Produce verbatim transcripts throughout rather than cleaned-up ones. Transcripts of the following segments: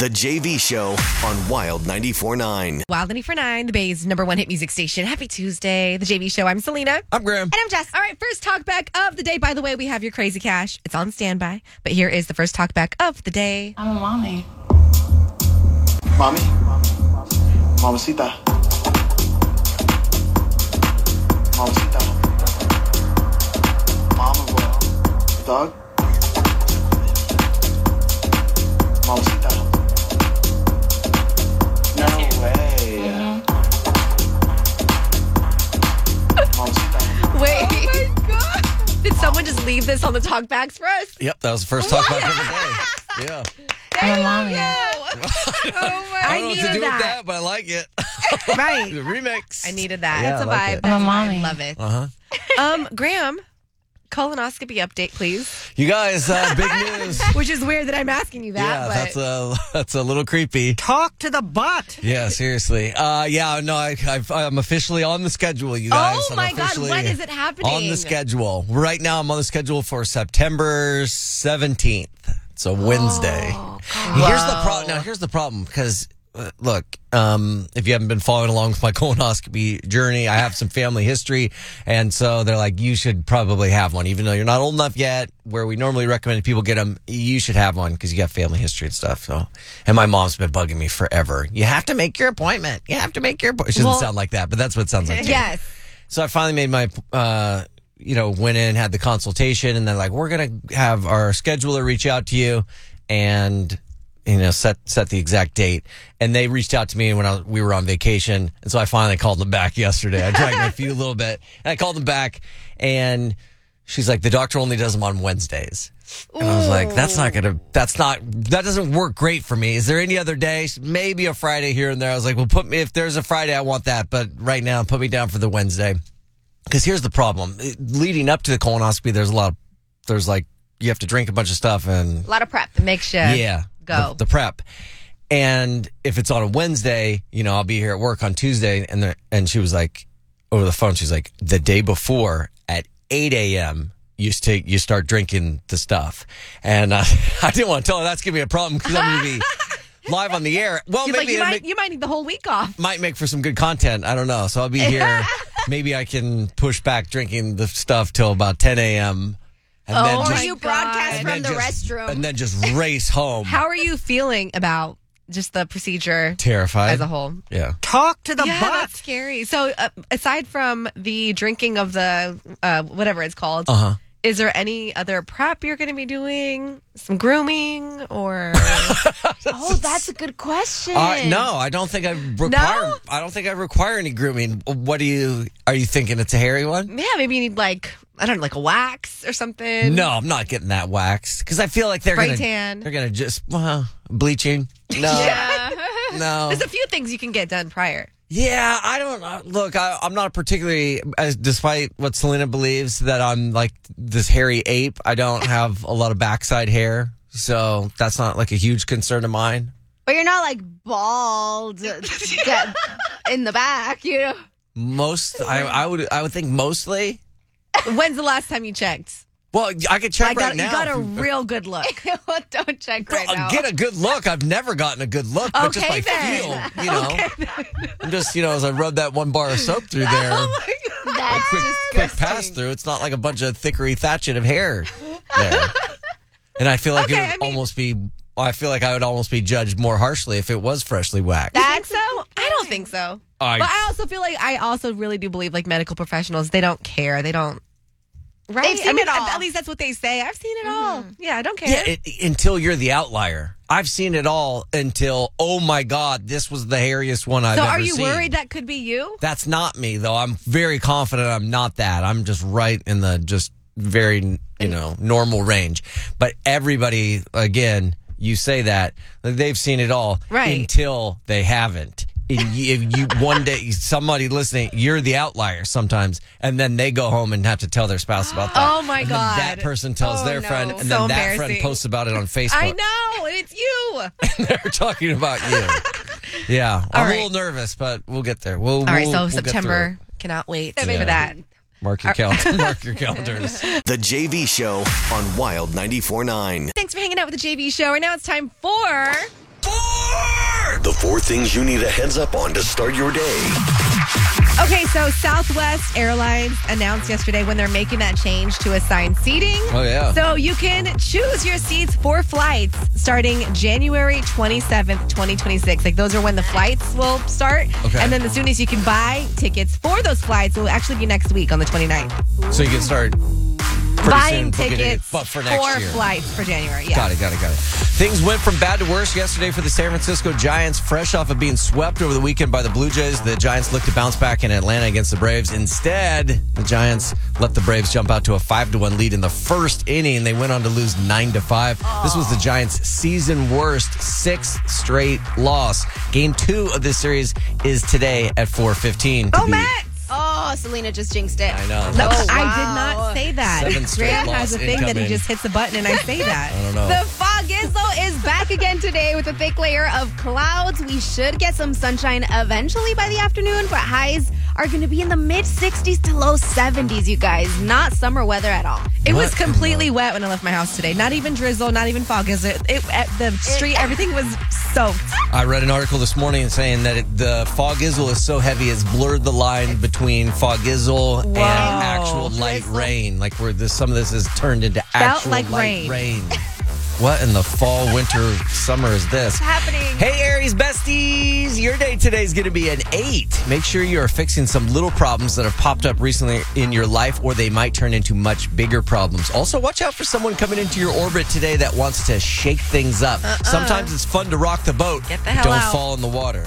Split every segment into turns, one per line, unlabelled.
The J V Show on Wild ninety-four point nine.
Wild ninety-four point nine, the Bay's number one hit music station. Happy Tuesday. The J V Show. I'm Selena.
I'm Graham.
And I'm Jess. All right, first talkback of the day. By the way, we have your crazy cash. It's on standby. But here is the first talkback of the day.
I'm a mommy.
Mommy? Mamacita. Mamacita. Mama, what? Dog? Mamacita. No way.
Mm-hmm.
Mamacita.
Wait. Oh my God. Did someone just leave this on the talkbacks for us?
Yep, that was the first talkback of the day. Yeah.
I'm a mommy.
Oh my!
I
I
don't know what
needed
to do
that.
with that, but I like it.
Right.
The remix.
I needed that.
Yeah,
It's a
I like
vibe.
it.
That's
I'm a
why I
mommy.
love it.
Uh-huh.
Um, Graham, colonoscopy update, please.
You guys, uh, big news.
Which is weird that I'm asking you that.
yeah,
but
that's a that's a little creepy.
Talk to the butt.
Yeah, seriously. Uh, yeah, no, I, I've, I'm officially on the schedule, you guys.
oh
I'm
my God,
officially
when is it happening?
On the schedule. Right now, I'm on the schedule for September seventeenth. It's a Wednesday.
Oh,
Here's the problem. Now, here's the problem because, uh, look, um, if you haven't been following along with my colonoscopy journey, I have some family history. And so they're like, you should probably have one. Even though you're not old enough yet, where we normally recommend people get them, you should have one because you got family history and stuff. So, and my mom's been bugging me forever. You have to make your appointment. You have to make your appointment. It doesn't
Well-
sound like that, but that's what it sounds like. to me.
Yes.
So I finally made my, uh, you know, went in, had the consultation, and they're like, we're going to have our scheduler reach out to you and, you know, set set the exact date. And they reached out to me when I was, we were on vacation. And so I finally called them back yesterday. I dragged my feet a little bit. And I called them back, and she's like, the doctor only does them on Wednesdays. And I was like, that's not going to, that's not, that doesn't work great for me. Is there any other day? Maybe a Friday here and there. I was like, well, put me, if there's a Friday, I want that. But right now, put me down for the Wednesday. Because here's the problem. Leading up to the colonoscopy, there's a lot of, there's like, you have to drink a bunch of stuff and.
A lot of prep to make sure.
Yeah.
Go.
The, the prep. And if it's on a Wednesday, you know, I'll be here at work on Tuesday. And the, and she was like, over the phone, she's like, the day before at eight a.m., you take, you start drinking the stuff. And uh, I didn't want to tell her that's going to be a problem because I'm going to be live on the air. Well,
She's
maybe
like, you
it'll
might,
make,
you might need the whole week off.
might make for some good content. I don't know. So I'll be here. Maybe I can push back drinking the stuff till about ten a.m. And
Oh,
then
my
just,
you broadcast
and
from
then
the
just-
restroom.
And then just race home.
How are you feeling about just the procedure
Terrified.
as a whole?
Yeah.
Talk to the
Yeah,
butt.
that's scary. So, uh, aside from the drinking of the uh, whatever it's called,
Uh huh.
is there any other prep you're going to be doing? Some grooming or?
Oh, that's a good question.
Uh, no, I don't think I require.
No?
I don't think I require any grooming. What do you? Are you thinking it's a hairy one?
Yeah, maybe you need like I don't know, like a wax or something.
No, I'm not getting that waxed because I feel like they're
Spray
gonna.
tan.
They're gonna just well, bleaching. No,
Yeah.
no.
There's a few things you can get done prior.
Yeah, I don't uh, look. I, I'm not particularly, as despite what Selena believes that I'm like this hairy ape. I don't have a lot of backside hair, so that's not like a huge concern of mine.
But you're not like bald uh, de- in the back, you know?
Most, I, I would, I would think mostly.
When's the last time you checked?
Well, I could check
I got,
right now.
You got a real good look.
Well, don't check right
Well,
now.
get a good look. I've never gotten a good look, but just
Okay,
my
then.
feel, you know. I'm just, you know, as I rub that one bar of soap through there,
Oh my God.
That's
quick, quick pass
disgusting.
through. It's not like a bunch of thickery thatching of hair there. And I feel like
Okay,
it would
I mean-
almost be. I feel like I would almost be judged more harshly if it was freshly waxed.
You think so? I don't think so.
I-
but I also feel like I also really do believe like medical professionals, they don't care. They don't. Right?
They've seen
I mean,
it all.
at least that's what they say. I've seen it all. Yeah, I don't care.
Yeah, it, until you're the outlier. I've seen it all until, oh my God, this was the hairiest one I've
so
ever
are you
seen.
worried that could be you?
That's not me, though. I'm very confident I'm not that. I'm just right in the just very, you know, normal range. But everybody, again, you say that, they've seen it all
Right.
until they haven't. And you, if you one day, somebody listening, you're the outlier sometimes, and then they go home and have to tell their spouse about that.
Oh, my
And then
God.
that person tells
Oh,
their
no.
friend, and
So
then that friend
embarrassing.
posts about it on Facebook.
I know, and it's you.
They're talking about you. Yeah,
All
I'm
right.
a little nervous, but we'll get there. We'll,
All right,
we'll,
so
we'll get through
September, cannot wait
Yeah.
for that.
it. Mark your calendar. Mark your calendars.
The J V Show on Wild ninety-four point nine.
Thanks for hanging out with the J V Show. And now it's time for...
Four things you need a heads up on to start your day.
Okay, so Southwest Airlines announced yesterday when they're making that change to assigned seating.
Oh, yeah.
So you can choose your seats for flights starting January twenty-seventh, twenty twenty-six. Like those are when the flights will start.
Okay.
And then as soon as you can buy tickets for those flights, it will actually be next week on the twenty-ninth.
So you can start pretty
Buying
soon booking
tickets
but for next year.
flights for January. Yeah.
Got it, got it, got it. Things went from bad to worse yesterday for the San Francisco Giants. Fresh off of being swept over the weekend by the Blue Jays, the Giants looked to bounce back in Atlanta against the Braves. Instead, the Giants let the Braves jump out to a five to one lead in the first inning. They went on to lose nine to five. This was the Giants' season worst sixth straight loss. Game two of this series is today at four fifteen.
Oh, Matt!
Oh, Selena just jinxed it.
I know.
No,
Oh,
I
wow.
did not say that.
Seven straight
Graham
loss
has a thing that he
incoming.
just hits a button and I say that.
I don't know.
The Foggizzle is back again today with a thick layer of clouds. We should get some sunshine eventually by the afternoon, but highs are going to be in the mid sixties to low seventies, you guys. Not summer weather at all.
It was
What?
completely wet when I left my house today. Not even drizzle, not even fog. Is it? It at the street, everything was soaked.
I read an article this morning saying that it, the Foggizzle is so heavy it's blurred the line between Foggizzle and actual light rain. Like where this, some of this is turned into actual
like
light
rain.
rain. What in the fall, winter, summer is this?
Happening.
Hey, Aries besties! Your day today is going to be an eight. Make sure you are fixing some little problems that have popped up recently in your life, or they might turn into much bigger problems. Also, watch out for someone coming into your orbit today that wants to shake things up.
Uh-uh.
Sometimes it's fun to rock the boat.
Get the
but
hell
Don't
out.
fall in the water.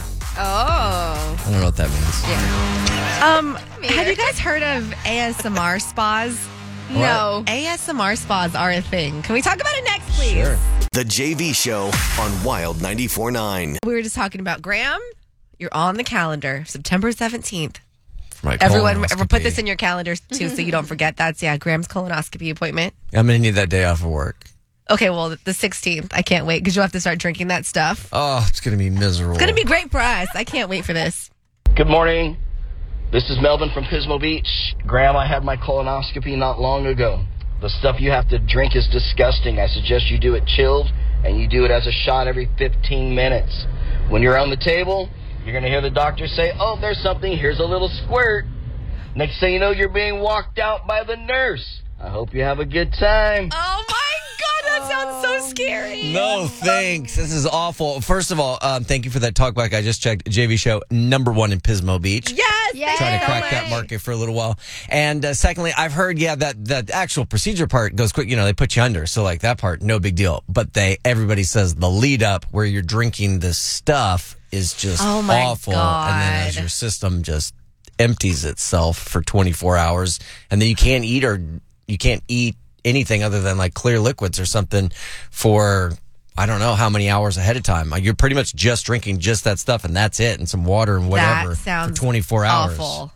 Oh.
I don't know what that means.
Um, have you guys heard of A S M R spas?
No.
A S M R spas are a thing. Can we talk about it next, please?
Sure.
The J V Show on Wild ninety-four point nine.
We were just talking about Graham. You're on the calendar, September seventeenth.
My
Everyone, ever put
colonoscopy.
this in your calendars too, so you don't forget. That's yeah, Graham's colonoscopy appointment.
I'm going to need that day off of work.
Okay, well, the sixteenth. I can't wait because you'll have to start drinking that stuff.
Oh, it's going to be miserable.
It's gonna be great for us. I can't wait for this.
Good morning. This is Melvin from Pismo Beach. Graham, I had my colonoscopy not long ago. The stuff you have to drink is disgusting. I suggest you do it chilled, and you do it as a shot every fifteen minutes. When you're on the table, you're going to hear the doctor say, oh, there's something. Here's a little squirt. Next thing you know, you're being walked out by the nurse. I hope you have a good time.
Oh my God, that sounds so scary.
No, thanks. This is awful. First of all, um, thank you for that talkback. I just checked. J V Show, number one in Pismo Beach.
Yes,
Yes.
Trying to
so
crack
much.
that market for a little while. And uh, secondly, I've heard, yeah, that the actual procedure part goes quick. You know, they put you under. So, like, that part, no big deal. But they, everybody says the lead up where you're drinking this stuff is just
Oh, my
awful. And then as
God.
your system just empties itself for twenty-four hours, and then you can't eat or you can't eat anything other than like clear liquids or something for I don't know how many hours ahead of time. Like, you're pretty much just drinking just that stuff and that's it, and some water and whatever
That sounds
for twenty-four hours.
awful.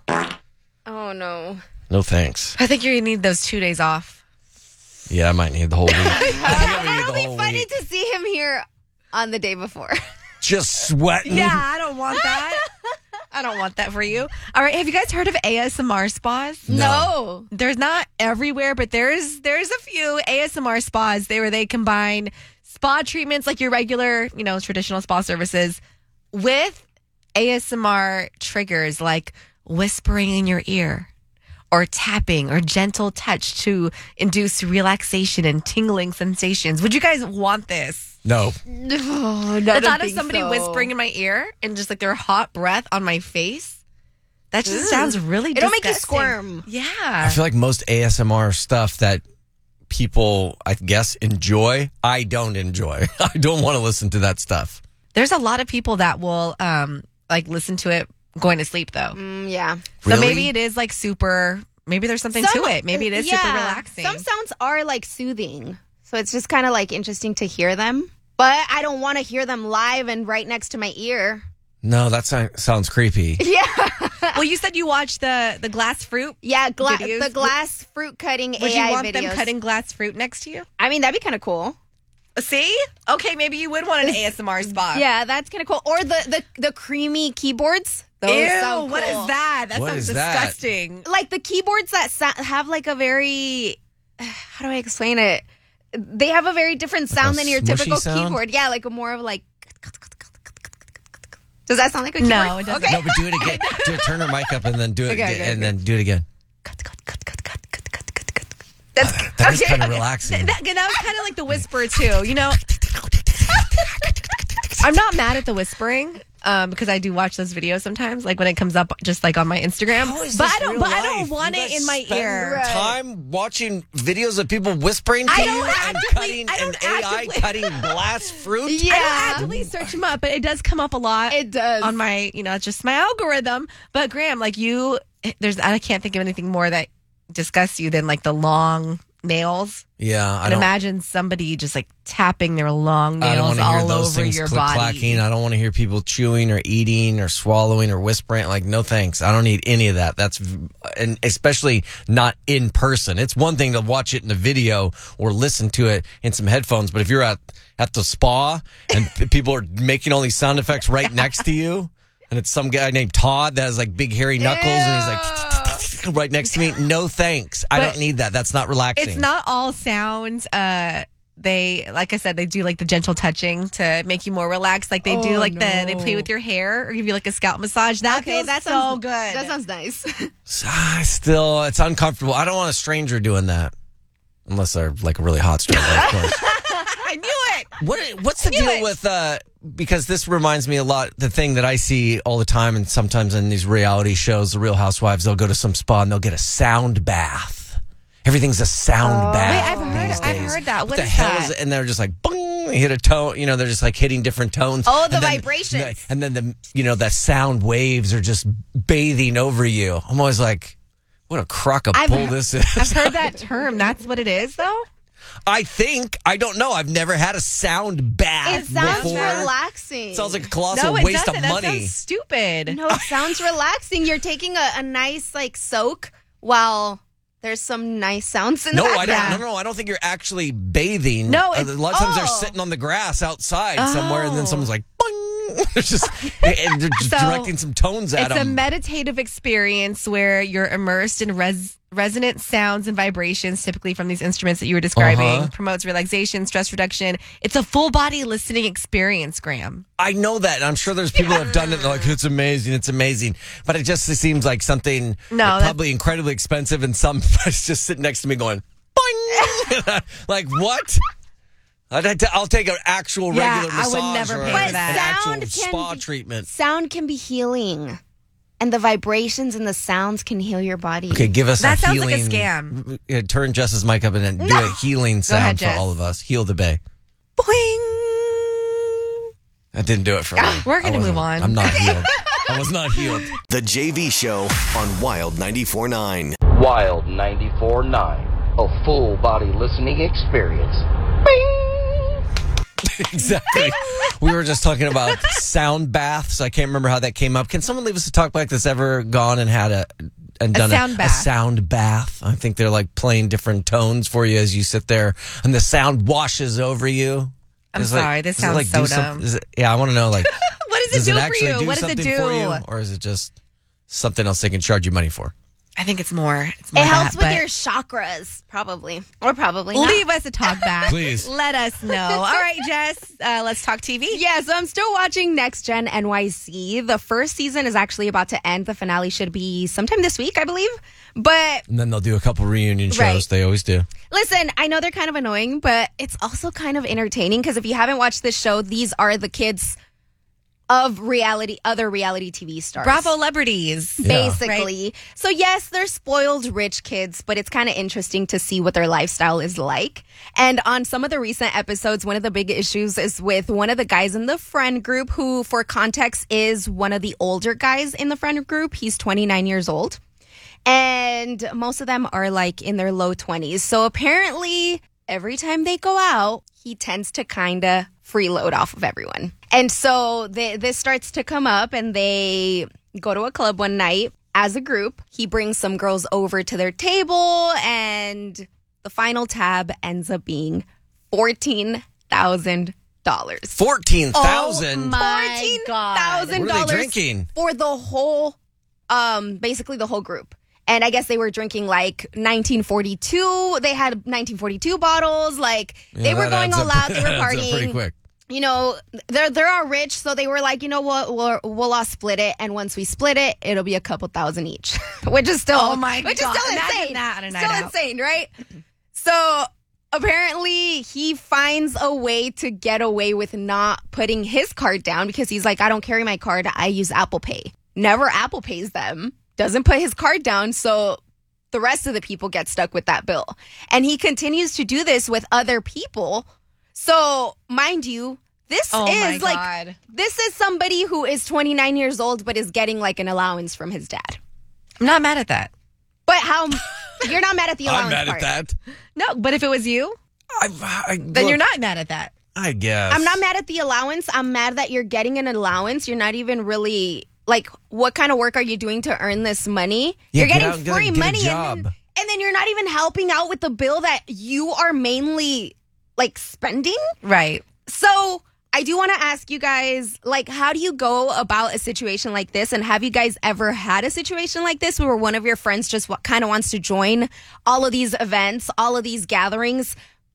Oh, no.
No thanks.
I think you're gonna need those two days off.
Yeah, I might need the whole week. I think I'm gonna need
It'll
the
be
whole
funny
week.
to see him here on the day before.
Just sweating.
Yeah, I don't want that. I don't want that for you. All right, have you guys heard of A S M R spas?
No.
There's not everywhere, but there's there's a few A S M R spas there where they combine spa treatments like your regular, you know, traditional spa services with A S M R triggers like whispering in your ear or tapping or gentle touch to induce relaxation and tingling sensations. Would you guys want this?
No.
No,
The thought of somebody whispering in my ear and just like their hot breath on my face, that just
Ugh.
sounds really
It'll make you
disgusting.
squirm.
Yeah.
I feel like most A S M R stuff that people, I guess, enjoy, I don't enjoy. I don't want to listen to that stuff.
There's a lot of people that will um like listen to it going to sleep though.
Mm, yeah.
So
Really?
maybe it is like super maybe there's something
Some-
to it. Maybe it is
yeah,
super relaxing.
Some sounds are like soothing. So it's just kind of like interesting to hear them. But I don't want to hear them live and right next to my ear.
No, that so- sounds creepy.
Yeah.
Well, you said you watched the the glass fruit.
Yeah, gla-
Videos?
the glass fruit cutting
Would
A I
you want
videos.
them cutting glass fruit next to you?
I mean, that'd be kind of cool.
See? Okay, maybe you would want an A S M R spot.
Yeah, that's kind of cool. Or the, the, the creamy keyboards. Those
Ew,
sound
what
cool.
is that? That
What
sounds
is that?
disgusting.
Like the keyboards that sa- have like a very, how do I explain it? They have a very different sound
a
than your
smushy
typical
sound?
keyboard. Yeah, like a more of like, Does that sound like a keyboard?
No, it doesn't.
Okay.
No, but do it again. Do it. Turn her mic up and then do it,
Okay, okay,
and
okay.
then do it again.
Cut, cut, cut, cut, cut, cut, cut, cut, cut.
That's
That is
Okay,
kind of
okay.
relaxing.
That, that was kind of like the whisper too. You know, I'm not mad at the whispering um, because I do watch those videos sometimes, like when it comes up just like on my Instagram.
How is
But
this
I don't.
real
But I
life?
don't want
You
it
guys
in my
spend
ear.
Time watching videos of people whispering to
I
you
don't
and
actively-
cutting
I
and
don't
A I
actively-
cutting glass fruit.
Yeah.
I don't actively search them up, but it does come up a lot.
It does.
on my, you know, it's just my algorithm. But Graham, like you, there's I can't think of anything more that disgusts you than like the long nails.
Yeah, I
And
don't.
imagine somebody just like tapping their long
I don't
nails
want to hear
all
those
over
things
your
click
body.
clacking. I don't want to hear people chewing or eating or swallowing or whispering. Like, no thanks. I don't need any of that. That's and especially not in person. It's one thing to watch it in a video or listen to it in some headphones, but if you're at at the spa and people are making all these sound effects right next to you, and it's some guy named Todd that has like big hairy knuckles and he's like right next to me. No thanks. I
But
don't need that. That's not relaxing.
It's not all sounds. Uh, they, like I said, they do like the gentle touching to make you more relaxed. Like they do
Oh,
like the, they
no.
play with your hair or give you like a scalp massage. That
Okay,
feels
that
so
sounds
good.
That sounds nice.
Ah, Still, it's uncomfortable. I don't want a stranger doing that. Unless they're like a really hot stranger, of course.
I knew it.
What What's the
Knew
deal
it.
with uh? Because this reminds me a lot. The thing that I see all the time, and sometimes in these reality shows, the Real Housewives, they'll go to some spa and they'll get a sound bath. Everything's a sound bath.
Wait, I've heard-
these
I've
days.
heard that. What
the
is
hell
that?
is it? And they're just like, boom, they hit a tone. You know, they're just like hitting different tones.
Oh, the
And then-
vibrations.
And then the you know the sound waves are just bathing over you. I'm always like, what a crock of
I've
bull
heard-
this is.
I've heard that term. That's what it is, though.
I think. I don't know. I've never had a sound bath
It sounds
before.
relaxing.
Sounds like a colossal
No, it
waste
doesn't.
of
That
money.
sounds stupid.
No, it sounds relaxing. You're taking a, a nice like soak while there's some nice sounds in
No,
the
I don't.
background.
No, no, I don't think you're actually bathing.
No,
a
it's-
lot of times they're
oh.
sitting on the grass outside somewhere, and then
Oh.
someone's like, "Boing!" They're just and they're just
So,
directing some tones at
It's a
them.
meditative experience where you're immersed in res- resonant sounds and vibrations, typically from these instruments that you were describing.
Uh-huh.
Promotes relaxation, stress reduction. It's a full body listening experience, Graham.
I know that, and I'm sure there's people that have done it. And they're like, "It's amazing, it's amazing," but it just seems like something
No,
like,
that's-
probably incredibly expensive, and somebody's just sitting next to me going, "Boing!" Like what? I'd have to- I'll take an actual
Yeah,
regular
I would
massage
never
or
pay
an
for that.
actual
Sound can
spa
be-
treatment.
Sound can be healing, and the vibrations and the sounds can heal your body.
Okay, give us
That
a
sounds like a
healing.
scam.
Yeah, turn Jess's mic up and then do a healing sound
ahead,
for
Jess.
all of us. Heal the bay.
Boing.
That didn't do it for me.
We're gonna
I wasn't-
move on.
I'm not healed. I was not healed.
The J V Show on Wild ninety-four point nine.
Wild ninety-four point nine, a full body listening experience.
Exactly. We were just talking about sound baths. I can't remember how that came up. Can someone leave us a talk back that's ever gone and had a and done
sound
a,
bath.
sound bath? I think they're like playing different tones for you as you sit there, and the sound washes over you.
I'm
Does it, like-
sorry, this
does it,
sounds
like,
so
do some-
dumb.
is it- yeah, I want to know. Like,
What does
does
it
it
do for
actually
you?
do
What does it
something
do?
for you, or is it just something else they can charge you money for?
I think it's more. It's more
It helps
that,
with
but
your chakras, probably, or probably not.
Leave us a talk back.
Please.
Let us know. All right, Jess, uh, let's talk T V.
Yeah, so I'm still watching Next Gen N Y C. The first season is actually about to end. The finale should be sometime this week, I believe. But
And then they'll do a couple reunion shows.
Right.
They always do.
listen, I know they're kind of annoying, but it's also kind of entertaining because if you haven't watched this show, these are the kids of reality, other reality T V stars.
Bravo celebrities.
Basically. So, yes, they're spoiled rich kids, but it's kind of interesting to see what their lifestyle is like. And on some of the recent episodes, one of the big issues is with one of the guys in the friend group, who, for context, is one of the older guys in the friend group. He's twenty-nine years old. And most of them are like in their low twenties. So, apparently, every time they go out, he tends to kind of freeload off of everyone. And so they, this starts to come up, and they go to a club one night as a group. He brings some girls over to their table, and the final tab ends up being fourteen thousand dollars.
Fourteen thousand.
Oh my
Fourteen
God.
thousand
What are they
dollars
drinking?
for the whole, um, basically the whole group. And I guess they were drinking like nineteen forty-two. They had nineteen forty-two bottles. Like they
Yeah,
were
that
going
adds
all
up-
out. They were
that adds up pretty
partying.
quick.
you know, they're they're all rich, so they were like, you know what, we'll, we'll all split it, and once we split it, it'll be a couple thousand each, which is still,
Oh my
which
God.
is still
Imagine
insane.
that on a night
still
out.
insane, right? So apparently, he finds a way to get away with not putting his card down because he's like, I don't carry my card, I use Apple Pay. Never Apple Pays them, doesn't put his card down, so the rest of the people get stuck with that bill. And he continues to do this with other people. So, mind you, this
Oh my
is like,
God.
this is somebody who is twenty-nine years old but is getting like an allowance from his dad.
I'm not mad at that.
But how, you're not mad at the allowance
I'm mad
part.
at that.
No, but if it was you,
I, I,
then you're not mad at that.
I guess.
I'm not mad at the allowance. I'm mad that you're getting an allowance. You're not even really, like, what kind of work are you doing to earn this money?
Yeah,
you're
get
getting
out and get a-
free
get a
money.
job.
And then, and then you're not even helping out with the bill that you are mainly, like, spending.
Right.
So I do want to ask you guys, like, how do you go about a situation like this? And have you guys ever had a situation like this where one of your friends just w- kind of wants to join all of these events, all of these gatherings,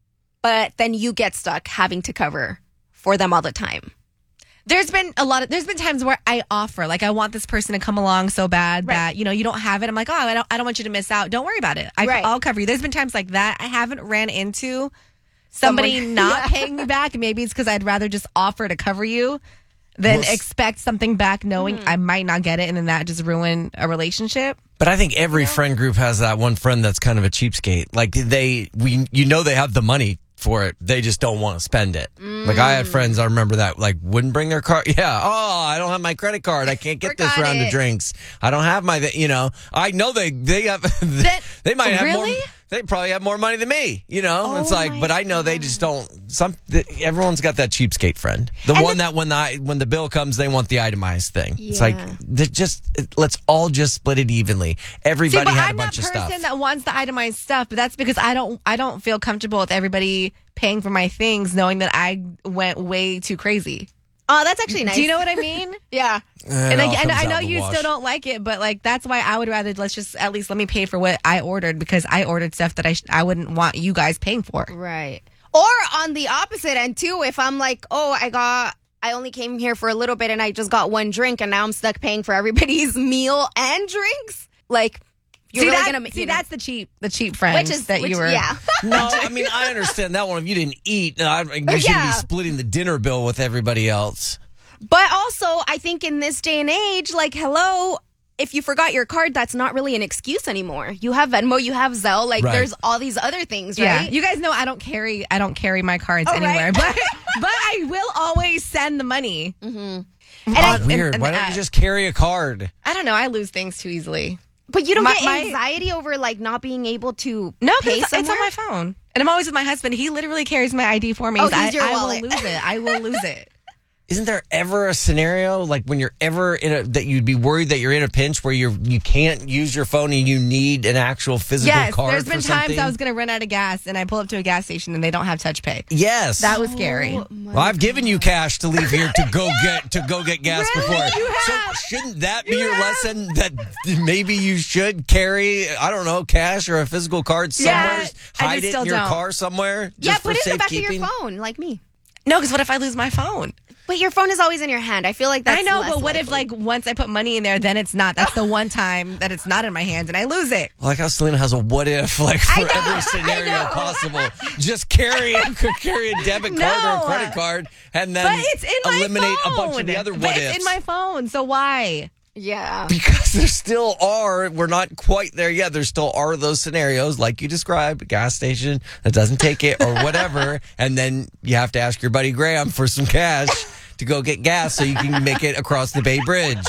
but then you get stuck having to cover for them all the time?
There's been a lot of, there's been times where I offer, like, I want this person to come along so bad
Right.
that, you know, you don't have it. I'm like, oh, I don't, I don't want you to miss out. Don't worry about it. I,
Right.
I'll cover you. There's been times like that. I haven't ran into somebody
Someone-
not
Yeah.
paying me back. Maybe it's because I'd rather just offer to cover you than
Well, s-
expect something back knowing I might not get it and then that just ruin a relationship.
But I think every friend group has that one friend that's kind of a cheapskate. Like they, we, you know, they have the money for it. They just don't want to spend it. Like I had friends, I remember that, like wouldn't bring their card. Yeah. Oh, I don't have my credit card. I can't get this
Forgot
round of
it.
drinks. I don't have my, you know, I know they, they have, they might have more.
Really?
They probably have more money than me, you know.
Oh
it's like,
my
but I know they just don't. Some th- everyone's got that cheapskate friend, the
And
one
the-
that when the when the bill comes, they want the itemized thing. It's like
Yeah.
they just let's all just split it evenly. Everybody
See, but
had
I'm
a bunch
that
of
person
stuff.
that wants the itemized stuff, but that's because I don't I don't feel comfortable with everybody paying for my things knowing that I went way too crazy.
Oh, that's actually nice.
Do you know what I mean?
Yeah.
And I,
It all
and
comes
I
out
know
in the
you
wash.
still don't like it, but like that's why I would rather let's just at least let me pay for what I ordered because I ordered stuff that I sh- I wouldn't want you guys paying for.
Right. Or on the opposite end too, if I'm like, oh, I got, I only came here for a little bit and I just got one drink and now I'm stuck paying for everybody's meal and drinks. Like, you're
see,
really
that-
gonna
see
you know,
that's the cheap the cheap friend
which is
that
which,
you were.
yeah.
No, I mean I understand that one. If you didn't eat, no, I, you shouldn't
Yeah.
be splitting the dinner bill with everybody else.
But also, I think in this day and age, like, hello, if you forgot your card, that's not really an excuse anymore. You have Venmo, you have Zelle, like
Right.
there's all these other things,
Yeah,
right?
you guys know I don't carry I don't carry my cards
Oh,
anywhere,
right.
but but I will always send the money.
and
On-
I,
and-
Weird.
and
Why
the
don't you
app.
just carry a card?
I don't know. I lose things too easily.
but you don't
My-
get
my-
anxiety over like not being able to
No,
pay
it's, it's on
somewhere?
my phone, and I'm always with my husband. He literally carries my I D for me.
Oh,
So
he's
I,
your
I
wallet.
will lose it. I will lose it.
Isn't there ever a scenario like when you're ever in a that you'd be worried that you're in a pinch where you're you can't use your phone and you need an actual physical
Yes,
card
there's
for
been
something?
times I was going to run out of gas, and I pull up to a gas station, and they don't have touch pay.
Yes,
That was scary.
Well, I've given you cash to leave here to go get to go get gas
Really?
before.
You have?
So shouldn't that be
You
your
have?
lesson that maybe you should carry I don't know cash or a physical card somewhere,
Yeah, I
hide
just
it
still
in your
don't.
car somewhere just
Yeah,
for
put it in the back of
safekeeping?
your phone, like me.
No, because what if I lose my phone?
But your phone is always in your hand. I feel like that's
I know,
less
but what if
likely.
like once I put money in there, then it's not? That's the one time that it's not in my hands, and I lose it.
Like how Selena has a what if, like for
I know,
every
I
scenario
know.
possible. Just carry carry a debit card or a
No.
credit card, and then
But it's in my
eliminate
phone.
a bunch of the other
But
what
it's
ifs.
in my phone, so why?
Yeah.
Because there still are, we're not quite there yet. There still are those scenarios, like you described, a gas station that doesn't take it or whatever, and then you have to ask your buddy Graham for some cash to go get gas so you can make it across the Bay Bridge.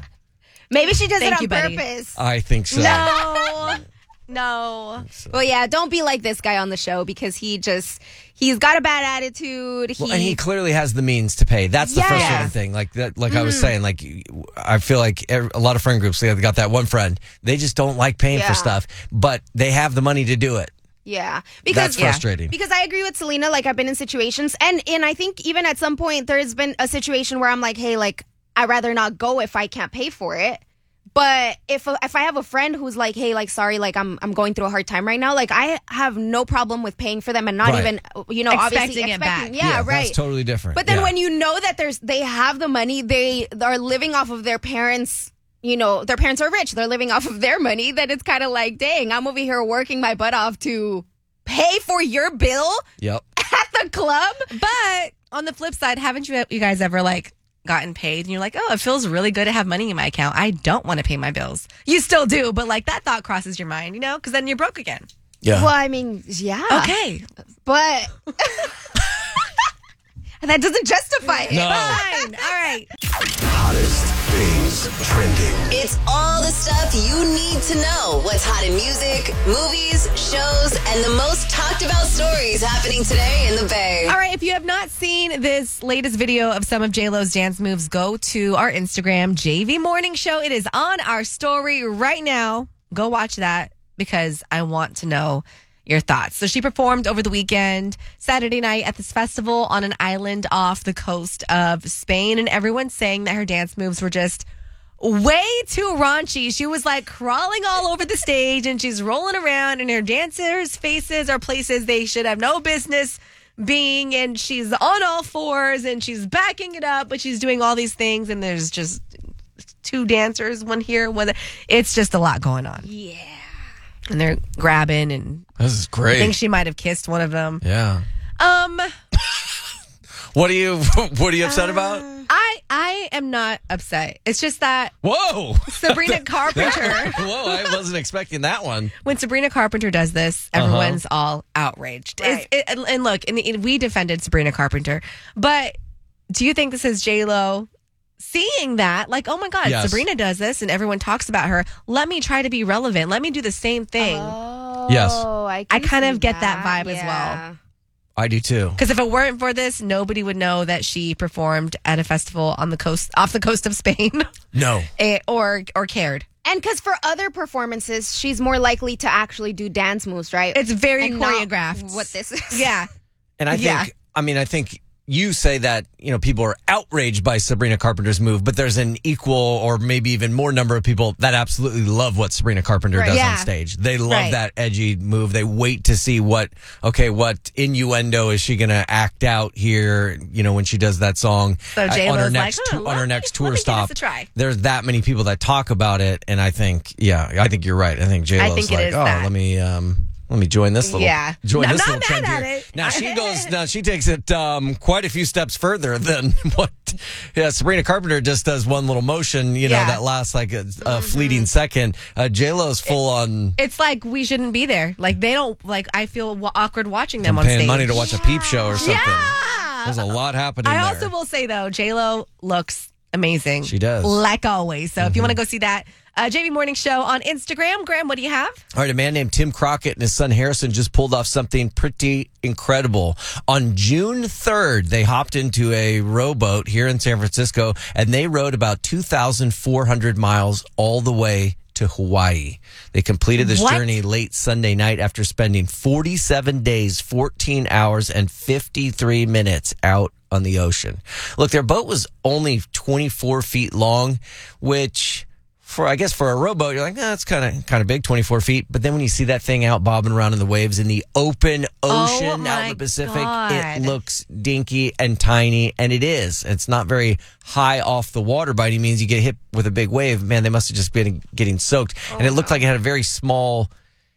Maybe she does
Thank
it on
you, buddy.
purpose.
I think so.
No, no.
Well, yeah, don't be like this guy on the show because he just, he's got a bad attitude. He,
Well, and he clearly has the means to pay. That's the
Yeah.
frustrating thing. Like that, like I was saying, like I feel like ev- a lot of friend groups, they got that one friend. They just don't like paying
Yeah.
for stuff, but they have the money to do it.
yeah. Because,
That's frustrating.
Because I agree with Selena. Like, I've been in situations, and, and I think even at some point, there's been a situation where I'm like, hey, like, I'd rather not go if I can't pay for it. But if if I have a friend who's like, hey, like, sorry, like, I'm I'm going through a hard time right now, like, I have no problem with paying for them and not
Right.
even, you know, obviously
Expecting it
expecting.
back.
Yeah, right.
That's totally different.
But then
Yeah.
when you know that there's they have the money, they are living off of their parents. You know, their parents are rich. They're living off of their money. Then it's kind of like, dang, I'm over here working my butt off to pay for your bill
Yep.
at the club.
But on the flip side, haven't you you guys ever like gotten paid and you're like, oh, it feels really good to have money in my account. I don't want to pay my bills. You still do, but like that thought crosses your mind, you know, because then you're broke again.
Yeah.
Well, I mean, yeah.
Okay.
But that doesn't justify it.
No.
Fine. All right.
Hottest things trending.
It's all the stuff you need to know. What's hot in music, movies, shows, and the most talked about stories happening today in the Bay.
All right, if you have not seen this latest video of some of J-Lo's dance moves, go to our Instagram, J V Morning Show. It is on our story right now. Go watch that because I want to know your thoughts. So she performed over the weekend, Saturday night at this festival on an island off the coast of Spain, and everyone's saying that her dance moves were just way too raunchy. She was like crawling all over the stage and she's rolling around, and her dancers' faces are places they should have no business being, and she's on all fours and she's backing it up, but she's doing all these things, and there's just two dancers, one here, one there. It's just a lot going on.
Yeah.
And they're grabbing, and
This is
I
great.
think she might have kissed one of them.
yeah.
Um,
What are you What are you upset about?
I I am not upset. It's just that
Whoa.
Sabrina Carpenter,
Whoa, I wasn't expecting that one.
when Sabrina Carpenter does this, everyone's all outraged. It's-
Right.
it- and, and look, and, and we defended Sabrina Carpenter, but do you think this is J-Lo seeing that? Like, oh my God,
Yes.
Sabrina does this and everyone talks about her. Let me try to be relevant. Let me do the same thing.
Oh,
Yes.
I,
I
can
kind
see
of get that vibe as
Yeah.
well.
I do too.
Because if it weren't for this, nobody would know that she performed at a festival on the coast, off the coast of Spain,
No.
eh, or or cared.
And because for other performances, she's more likely to actually do dance moves, right?
It's very
And not
choreographed.
What this is.
Yeah.
And I think,
Yeah.
I mean, I think you say that, you know, people are outraged by Sabrina Carpenter's move, but there's an equal or maybe even more number of people that absolutely love what Sabrina Carpenter
Right.
does
Yeah.
on stage. They love
Right.
that edgy move. They wait to see what, okay, what innuendo is she going to act out here, you know, when she does that song
So
uh, on
J-Lo's
her
like,
next,
huh,
tou-
let
on her
me-
next
let
tour
me give
stop.
this a try.
There's that many people that talk about it. And I think, yeah, I think you're right. I think J-Lo's
think it
like,
is
oh,
that.
let me, um, let me join this little,
Yeah.
join
I'm
this
not
little trend
mad at
here.
it.
Now she goes, now she takes it um, quite a few steps further than what yeah, Sabrina Carpenter just does one little motion, you know,
Yeah.
that lasts like a, a fleeting second. Uh, J-Lo's full on
It's like we shouldn't be there. Like they don't, like I feel w- awkward watching them on
paying
stage.
money to watch a peep show or something.
Yeah.
There's a lot happening
I
there.
also will say though, J-Lo looks amazing.
She does. Mm-hmm.
Like always. So if you want to go see that, uh, J V Morning Show on Instagram. Graham, what do you have?
All right, a man named Tim Crockett and his son Harrison just pulled off something pretty incredible. On June third, they hopped into a rowboat here in San Francisco, and they rowed about two thousand four hundred miles all the way to Hawaii. They completed this
What?
journey late Sunday night after spending forty-seven days, fourteen hours, and fifty-three minutes out on the ocean. Look, their boat was only twenty-four feet long, which... For I guess for a rowboat, you're like, oh, that's kind of kind of big, twenty-four feet. But then when you see that thing out bobbing around in the waves in the open ocean out in
my
the Pacific,
God.
it looks dinky and tiny, and it is. It's not very high off the water by any means. You get hit with a big wave, man. They must have just been getting soaked, and it looked like it had a very small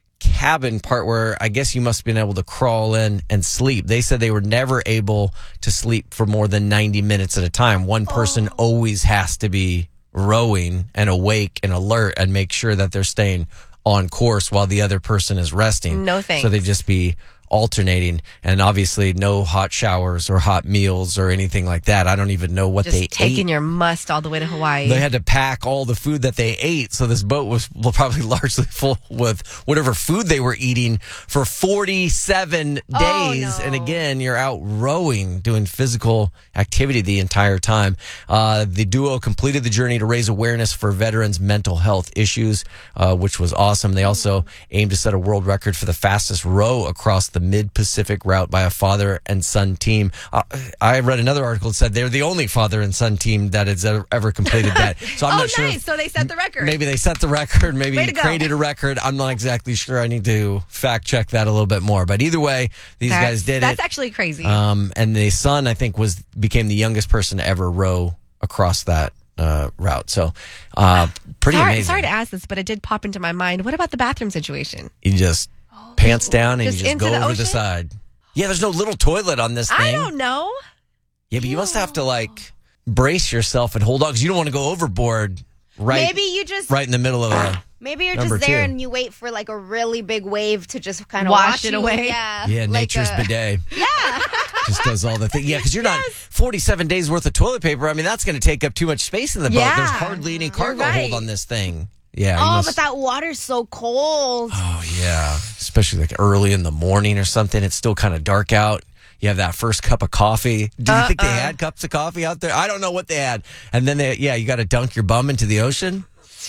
cabin part where I guess you must have been able to crawl in and sleep. They said they were never able to sleep for more than ninety minutes at a time. One person always has to be rowing and awake and alert and make sure that they're staying on course while the other person is resting.
No thanks.
So they just be alternating, and obviously no hot showers or hot meals or anything like that. I don't even know what
Just
they
taking
ate.
your must all the way to Hawaii.
They had to pack all the food that they ate, so this boat was probably largely full with whatever food they were eating for forty-seven
Oh,
days.
no.
And again, you're out rowing, doing physical activity the entire time. Uh, the duo completed the journey to raise awareness for veterans' mental health issues, uh, which was awesome. They also aimed to set a world record for the fastest row across the Mid-Pacific route by a father and son team. Uh, I read another article that said they're the only father and son team that has ever, ever completed that. So I'm
oh,
not sure.
nice. So they set the record.
Maybe they set the record. Maybe
Way to go.
created a record. I'm not exactly sure. I need to fact check that a little bit more. But either way, these
That's-
guys did
That's
it.
actually crazy.
Um, and the son, I think, was became the youngest person to ever row across that uh, route. So uh, pretty
sorry,
amazing.
sorry to ask this, but it did pop into my mind. What about the bathroom situation?
You just pants down and
Just
you just
into
go
the
over the
ocean?
side. Yeah, there's no little toilet on this thing.
I don't know.
Yeah, but you must have to like brace yourself and hold on because you don't want to go overboard right,
Maybe you just
right in the middle of a.
maybe you're
Number
just there
two.
and you wait for like a really big wave to just kind of
Wash
wash
it
you.
away?
Yeah,
Yeah,
like
nature's
a-
bidet. Yeah. Just does all the things. Yeah, because you're not forty-seven days worth of toilet paper. I mean, that's going to take up too much space in the boat.
Yeah.
There's hardly any cargo
right.
hold on this thing. Yeah. you
Oh,
must-
but that water's so cold.
Oh, yeah. Especially like early in the morning or something. It's still kind of dark out. You have that first cup of coffee. Do you think they had cups of coffee out there? I don't know what they had. And then, they, yeah, you got to dunk your bum into the ocean.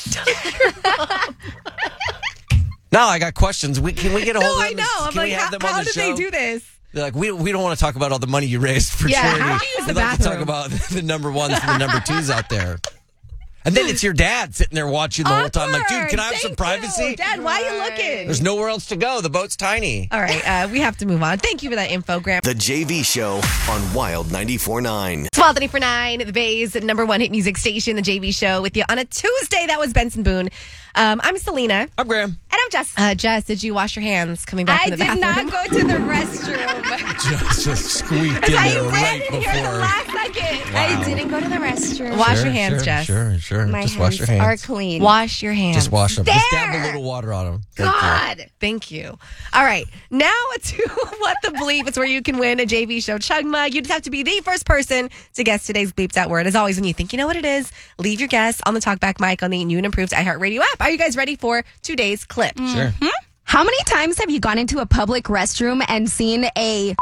No, I got questions. We, can we get a hold
No,
of
I
them?
know. I'm
Can
like,
we have
how,
them on
how
the
did
show?
they do this?
They're like, we, we don't want to talk about all the money you raised for
Yeah,
charity.
how do you use the
We'd like to talk
bathroom?
about the number ones and the number twos out there. And then it's your dad sitting there watching the whole time. Like, dude, can I have
Awkward.
some
Thank
privacy?
you. Dad, why are you looking?
There's nowhere else to go. The boat's tiny.
All right, uh, we have to move on. Thank you for that info, Graham.
The J V Show on Wild ninety-four point nine.
twelve thirty for nine, the Bay's number one hit music station, the J V Show, with you on a Tuesday. That was Benson Boone. Um, I'm Selena.
I'm Graham.
And I'm Jess.
Uh, Jess, did you wash your hands coming back
I
from the
did
bathroom?
not go to the restroom.
Just, just squeaked in
I
there
ran
right
in here at the
before.
last second.
Wow.
I didn't go to the restroom.
Wash
Sure,
your hands,
sure,
Jess.
Sure, sure.
My
Just
hands
wash your hands.
are clean.
Wash your hands.
Just wash them. Just dab a
There.
little water on them. Thank you.
God.
Thank you. All right. Now to What the Bleep. It's where you can win a J V Show chug mug. You just have to be the first person to guess today's bleeped out word. As always, when you think you know what it is, leave your guess on the Talkback mic on the new and improved iHeartRadio app. Are you guys ready for today's clip?
Sure.
How many times have you gone into a public restroom and seen a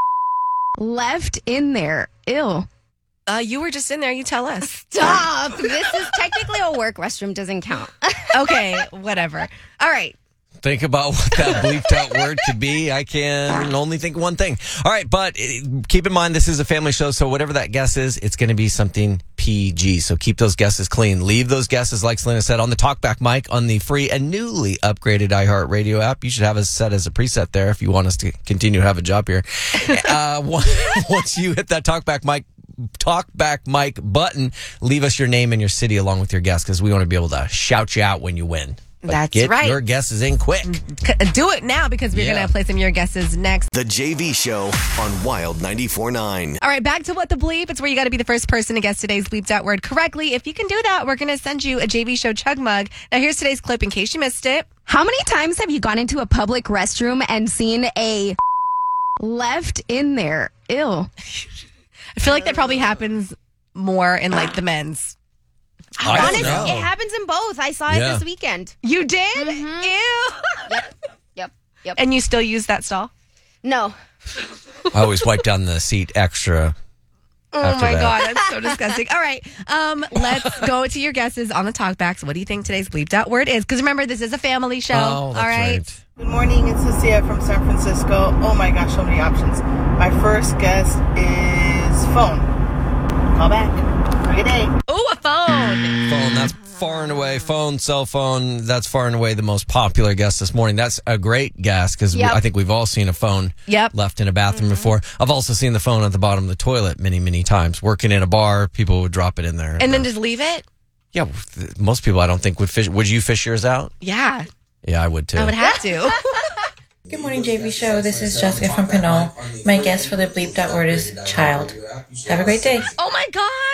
left in there? Ew.
Uh, you were just in there. You tell us.
Stop. This is technically a work restroom. Doesn't count.
Okay, whatever. All right.
Think about what that bleeped out word could be. I can only think one thing. All right, but uh, keep in mind this is a family show, so whatever that guess is, it's going to be something P G. So keep those guesses clean. Leave those guesses, like Selena said, on the Talkback mic on the free and newly upgraded iHeartRadio app. You should have us set as a preset there if you want us to continue to have a job here. uh, once you hit that Talkback mic, Talkback mic button, leave us your name and your city along with your guess because we want to be able to shout you out when you win. But
That's
get
right.
your guesses in quick.
C- do it now because we're
Yeah.
going to play some of your guesses next.
The J V Show on Wild ninety-four point nine.
All right, back to What the Bleep. It's where you got to be the first person to guess today's bleeped out word correctly. If you can do that, we're going to send you a J V Show chug mug. Now, here's today's clip in case you missed it.
How many times have you gone into a public restroom and seen a left in there? Ew.
I feel like that probably happens more in like the men's.
I don't
Honestly,
know.
it happens in both. I saw it
Yeah.
this weekend.
You did? Ew.
Yep. Yep. Yep.
And you still use that stall?
No.
I always wipe down the seat extra.
Oh
After
my
that.
God, that's so disgusting. All right, um, let's go to your guesses on the talkbacks. What do you think today's bleeped out word is? Because remember, this is a family show.
Oh, that's
all right?
right.
Good morning, it's Lucia from San Francisco. Oh my gosh, so many options. My first guess is phone. Call back. Have a good day.
Oh, a phone.
Phone, that's far and away. Phone, cell phone, that's far and away the most popular guess this morning. That's a great guess because
Yep.
I think we've all seen a phone
Yep.
left in a bathroom before. I've also seen the phone at the bottom of the toilet many, many times. Working in a bar, people would drop it in there.
And then just leave it?
yeah, th- most people I don't think would fish. Would you fish yours out?
Yeah,
Yeah, I would too.
I would have to.
Good morning, J V Show. This is Jessica from Pinole. My guess for the bleeped out word is child. Have a great day.
Oh my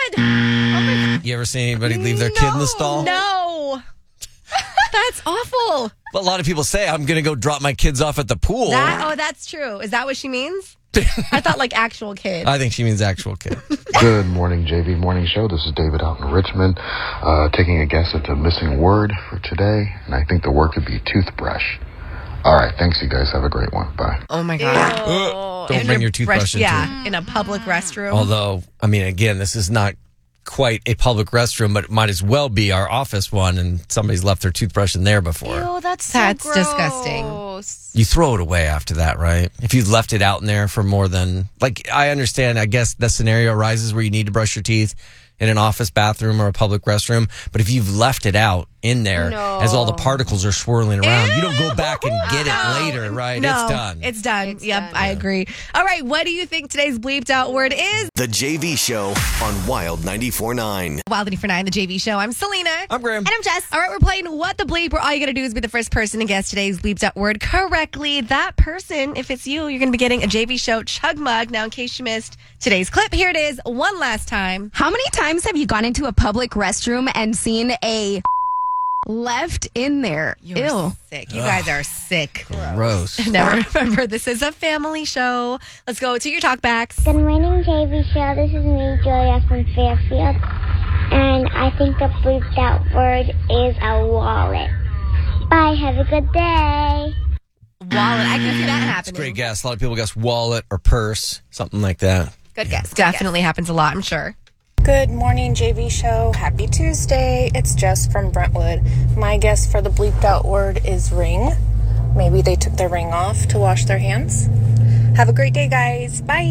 God.
You ever seen anybody leave their kid in the stall?
No. That's awful.
But a lot of people say, I'm going to go drop my kids off at the pool.
That, oh, that's true. Is that what she means? I thought like actual kid.
I think she means actual kid.
Good morning, J V Morning Show. This is David out in Richmond, uh, taking a guess at the missing word for today, and I think the word could be toothbrush. All right, thanks, you guys. Have a great one. Bye.
Oh my God.
Don't
In
bring
a
your toothbrush
fresh-
into
Yeah, in a public restroom.
Although, I mean, again, this is not quite a public restroom, but it might as well be our office one, and somebody's left their toothbrush in there before.
Ew, that's so
That's
gross.
disgusting.
You throw it away after that, right? If you've left it out in there for more than, like, I understand, I guess the scenario arises where you need to brush your teeth in an office bathroom or a public restroom. But if you've left it out in there
No.
as all the particles are swirling around, you don't go back and get it later, right?
No,
It's done.
It's done.
It's
yep,
done.
I agree. All right, what do you think today's bleeped out word is?
The J V Show on Wild ninety-four point nine.
Wild ninety-four point nine, the J V Show. I'm Selena.
I'm Graham.
And I'm Jess.
All right, we're playing What the Bleep, where all you got to do is be the first person to guess today's bleeped out word correctly. That person, if it's you, you're going to be getting a J V Show chug mug. Now, in case you missed today's clip, here it is one last time.
How many times have you gone into a public restroom and seen a left in there?
You're
Ew.
sick. You guys are sick.
Gross.
Now, remember, this is a family show. Let's go to your talkbacks.
Good morning, J V Show. This is me, Julia from Fairfield. And I think the bleeped out word is a wallet. Bye. Have a good day.
Wallet. I can see that happening.
Great guess. A lot of people guess wallet or purse, something like that.
Good guess. Definitely happens a lot, I'm sure.
Good morning, J V Show. Happy Tuesday. It's Jess from Brentwood. My guess for the bleeped out word is ring. Maybe they took their ring off to wash their hands. Have a great day, guys. Bye.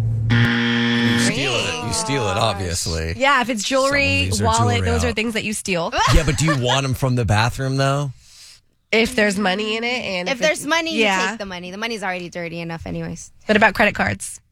You steal it. You steal it, obviously.
Yeah, if it's jewelry,
Someone leaves their
wallet,
jewelry
those are
out.
things that you steal.
Yeah, but do you want them from the bathroom, though?
If there's money in it. and
If
it's-
there's money,
yeah.
you take the money. The money's already dirty enough anyways.
What about credit cards?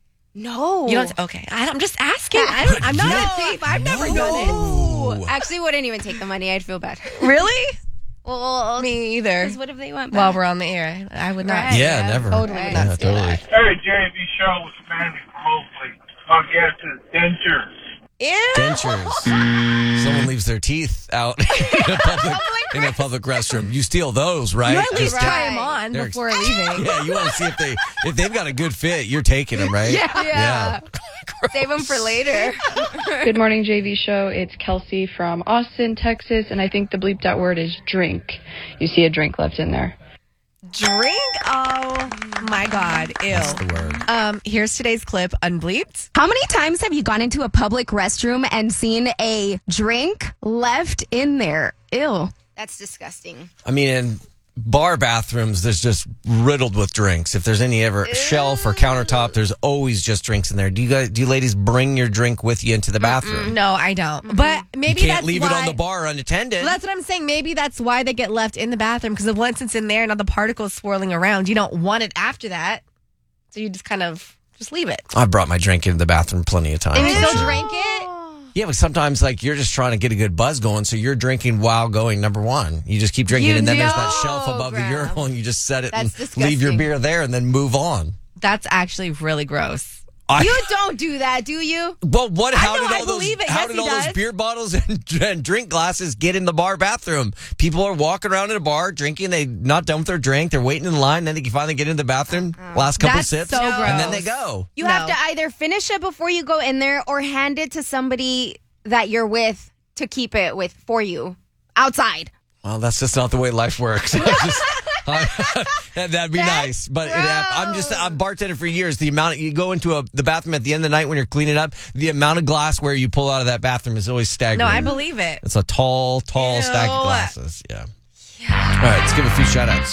No.
You don't. Okay, I, I'm just asking. I don't, I'm not
No.
a thief. I've never done
No.
Actually, wouldn't even take the money. I'd feel bad.
it. Really?
Well,
Me either.
because what if they want
While
back?
we're on the air, I would not.
Right.
Yeah,
Yeah,
never.
totally
Yeah,
not steal
totally.
Hey, J V Show with Mandy from Mosley. My guess is dentures.
Ew.
Dentures. Someone leaves their teeth out in a public, in a public restroom. You steal those, right?
You at least
Just-
try them on
They're-
before leaving.
Yeah, you want to see if they if they've got a good fit. You're taking them, right?
Yeah.
Yeah.
Save them for later.
Good morning, J V Show. It's Kelsey from Austin, Texas, and I think the bleeped out word is drink. You see a drink left in there.
Drink? Oh my God. Ew.
That's the word.
Um, here's today's clip, unbleeped.
How many times have you gone into a public restroom and seen a drink left in there? Ew.
That's disgusting.
I mean, in bar bathrooms, there's just riddled with drinks. If there's any ever shelf or countertop, there's always just drinks in there. Do you guys, do you ladies bring your drink with you into the bathroom?
No, I don't. But maybe
You can't
that's
leave
why,
it on the bar unattended.
Well, that's what I'm saying. Maybe that's why they get left in the bathroom, because once it's in there and all the particles swirling around, you don't want it after that. So you just kind of just leave it.
I brought my drink into the bathroom plenty of times.
And you
for
still
sure.
drink it?
Yeah, but sometimes like you're just trying to get a good buzz going, so you're drinking while going number one. You just keep drinking,
You
and then there's that
know,
shelf above
Graham.
the urinal, and you just set it
That's
and leave your
disgusting.
beer there, and then move on.
That's actually really gross.
I,
You don't do that, do you?
well, what? How
I know,
did
I
all those?
believe it.
How
Yes,
did
he
all
does.
those beer bottles and, and drink glasses get in the bar bathroom? People are walking around in a bar drinking. They not done with their drink. They're waiting in line. Then they can finally get in the bathroom. Last couple
That's
sips,
so
and then
gross.
they go.
You
No.
have to either finish it before you go in there or hand it to somebody that you're with to keep it with for you outside.
Well, that's just not the way life works. I just, I, that'd be nice, but it, I'm just I'm bartending for years. The amount you go into a, the bathroom at the end of the night when you're cleaning up, the amount of glassware you pull out of that bathroom is always staggering.
No, I believe it.
It's a tall, tall
Ew.
stack of glasses. Yeah. All right, let's give a few shout outs.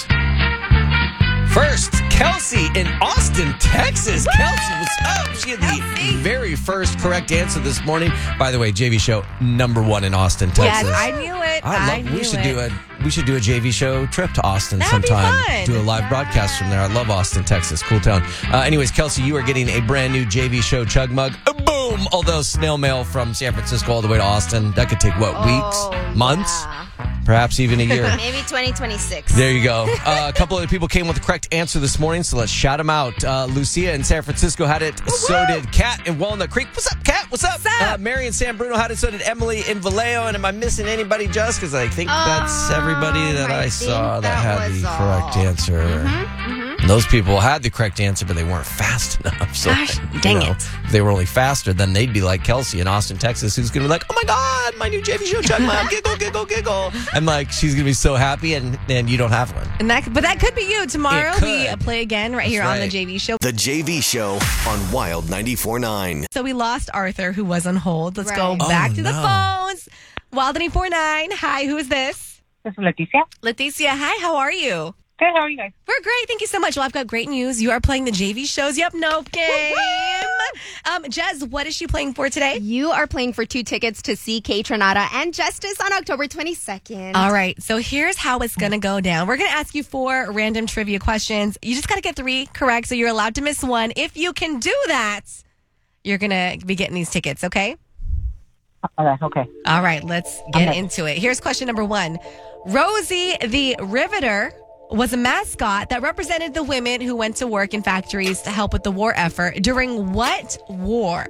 First, Kelsey in Austin, Texas. Kelsey, what's up? She had the very first correct answer this morning. By the way, J V Show number one in Austin, Texas.
Yes, I knew it.
I
I,
love.
knew
we should
it.
do a we should do a J V Show trip to Austin
That'd be
sometime.
fun.
Do a live broadcast from there. I love Austin, Texas. Cool town. Uh, anyways, Kelsey, you are getting a brand new J V Show chug mug. Uh, Boom! Although snail mail from San Francisco all the way to Austin, that could take what
Oh,
weeks, months, perhaps even a year.
Maybe twenty twenty-six.
There you go. Uh, a couple other people came with the correct answer this morning, so let's shout them out. Uh, Lucia in San Francisco had it. So did Kat in Walnut Creek. What's up, Kat? What's up?
What's up?
Uh, Mary in San Bruno had it. So did Emily in Vallejo. And am I missing anybody, just? Because I think that's everybody that
I
I,
think
saw that,
that
had
was
the
all.
correct answer. And those people had the correct answer, but they weren't fast enough. So,
Gosh,
you
dang
know,
it.
if they were only faster, then they'd be like Kelsey in Austin, Texas, who's going to be like, oh my God, my new J V show, check my giggle, giggle, giggle. And like, she's going to be so happy, and, and you don't have one.
And that, but that could be you. Tomorrow
It
we
could.
play again right
That's
here on the
right.
J V show.
The J V Show on Wild ninety-four point nine.
So we lost Arthur, who was on hold. Let's go
Right.
back
Oh,
to the
no.
phones. Wild ninety-four point nine. Hi, who is this?
This is Leticia.
Leticia, hi, how are you?
Good, how are you guys?
We're great. Thank you so much. Well, I've got great news. You are playing the J V Show's Yep Nope game. Um, Jez, what is she playing for today?
You are playing for two tickets to see Kay Tronada and Justice on October twenty-second.
All right. So here's how it's going to go down. We're going to ask you four random trivia questions. You just got to get three correct, so you're allowed to miss one. If you can do that, you're going to be getting these tickets, okay?
Okay, okay.
All right. Let's get
Okay.
into it. Here's question number one. Rosie the Riveter was a mascot that represented the women who went to work in factories to help with the war effort. During what war?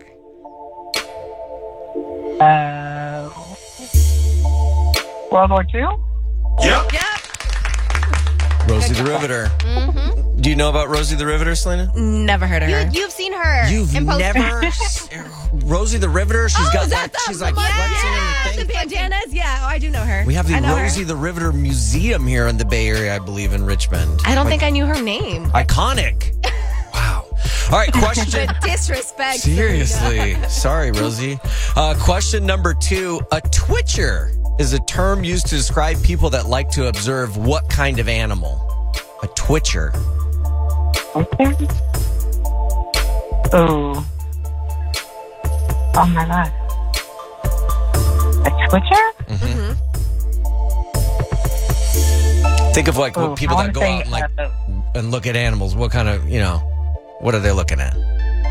Uh, World War Two?
Yep.
Yep.
Rosie the Riveter.
Mm-hmm.
Do you know about Rosie the Riveter, Selena?
Never heard of
You,
her.
you've seen her.
You've
in post-
never s- Rosie the Riveter? She's
Oh,
got
is
like
that the-
she's like
yeah,
flexing
yeah,
in the
the
thing.
bandanas. Yeah, oh, I do know her.
We have the
I know her.
Rosie the Riveter Museum here in the Bay Area, I believe, in Richmond.
I don't
Like,
think I knew her name.
iconic. Wow. All right, question.
The disrespect.
Seriously. Sorry, Rosie. Uh, question number two. A twitcher is a term used to describe people that like to observe what kind of animal? A twitcher.
Okay. Oh. Oh my God. A Twitcher?
Mm-hmm. Think of like
Ooh,
what people
I
that
wanna
go
say,
out and like
uh,
and look at animals. What kind of, you know, what are they looking at?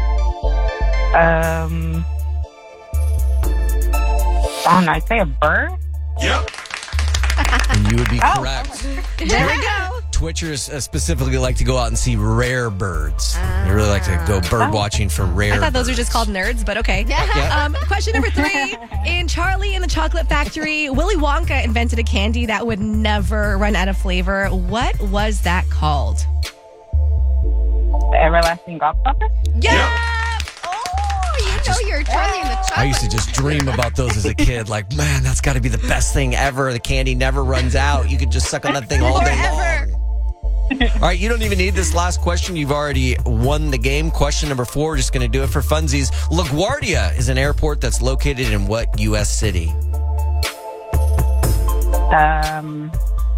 Um. I don't know. I'd say a bird?
Yep.
And you would be
Oh.
correct.
There we go.
Twitchers uh, specifically like to go out and see rare birds. They really like to go bird watching for rare
I thought those were
birds.
just called nerds, but okay.
Yeah.
Um, question number three. In Charlie and the Chocolate Factory, Willy Wonka invented a candy that would never run out of flavor. What was that called?
The Everlasting Gobstopper?
Yeah.
Oh, you know you're Charlie in the Chocolate.
I used to just dream about those as a kid. Like, man, that's got to be the best thing ever. The candy never runs out. You could just suck on that thing all day long. All right, you don't even need this last question. You've already won the game. Question number four, we're just going to do it for funsies. LaGuardia is an airport that's located in what U S city?
Um.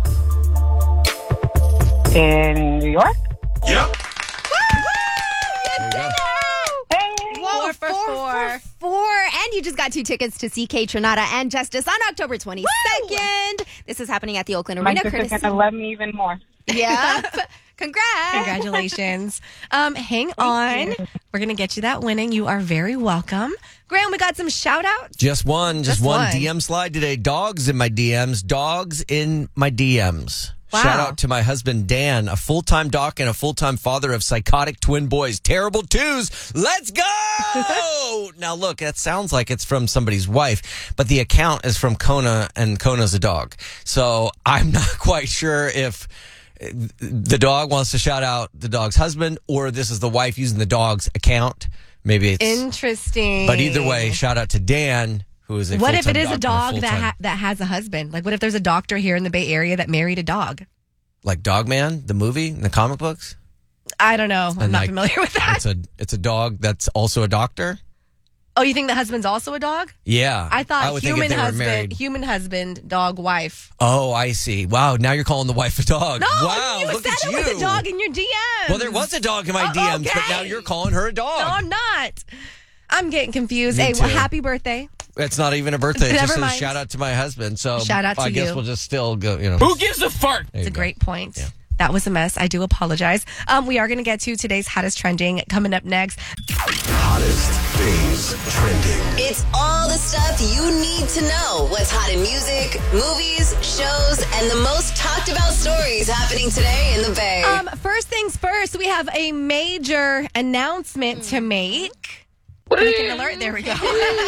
In New York?
Yep.
There you go.
Whoa,
Four for four.
Four. And you just got two tickets to see Kay Tronada and Justice on October twenty-second. This is happening at the Oakland
My
Arena.
sister's
Courtesy.
going to love me even more.
Yeah. Congrats.
Congratulations. Um, hang on. We're going to get you that winning. You are very welcome. Graham, we got some shout outs.
Just one, just,
Just
one
one.
D M slide today. Dogs in my D Ms. Dogs in my D Ms.
Wow.
Shout out to my husband, Dan, a full-time doc and a full-time father of psychotic twin boys. Terrible twos. Let's go! Now, look, that sounds like it's from somebody's wife, but the account is from Kona, and Kona's a dog. So I'm not quite sure if the dog wants to shout out the dog's husband or this is the wife using the dog's account. Maybe it's...
Interesting.
But either way, shout out to Dan, who is a
What if
full-time
it is a
doctor and
dog that
full-time-
ha- that has a husband? Like, what if there's a doctor here in the Bay Area that married a dog?
like Dogman, the movie, in the comic books?
I don't know. I'm
And,
not
like,
familiar with that.
It's a it's a dog that's also a doctor.
Oh, you think the husband's also a dog?
Yeah,
I thought
would think if
human
they were
husband,
married.
human husband, dog, wife.
Oh, I see. Wow, now you're calling the wife a dog.
No,
wow,
you
look
said
at
it
you.
was a dog in your D Ms.
Well, there was a dog in my
Oh,
D Ms, but
okay.
now you're calling her a dog.
No, I'm not. I'm getting confused.
Me
Hey, well,
too.
happy birthday.
It's not even a birthday. It's
Never
just a
mind.
shout out to my husband. So
Shout out to
I guess
you.
we'll just still go. You know,
Who gives a fart?
There
It's
you
a
go.
great point. That was a mess. I do apologize. Um, we are going to get to today's hottest trending coming up next.
Hottest things trending.
It's all the stuff you need to know. What's hot in music, movies, shows, and the most talked about stories happening today in the Bay.
Um, first things first, we have a major announcement to make. Hurricane alert. There we go.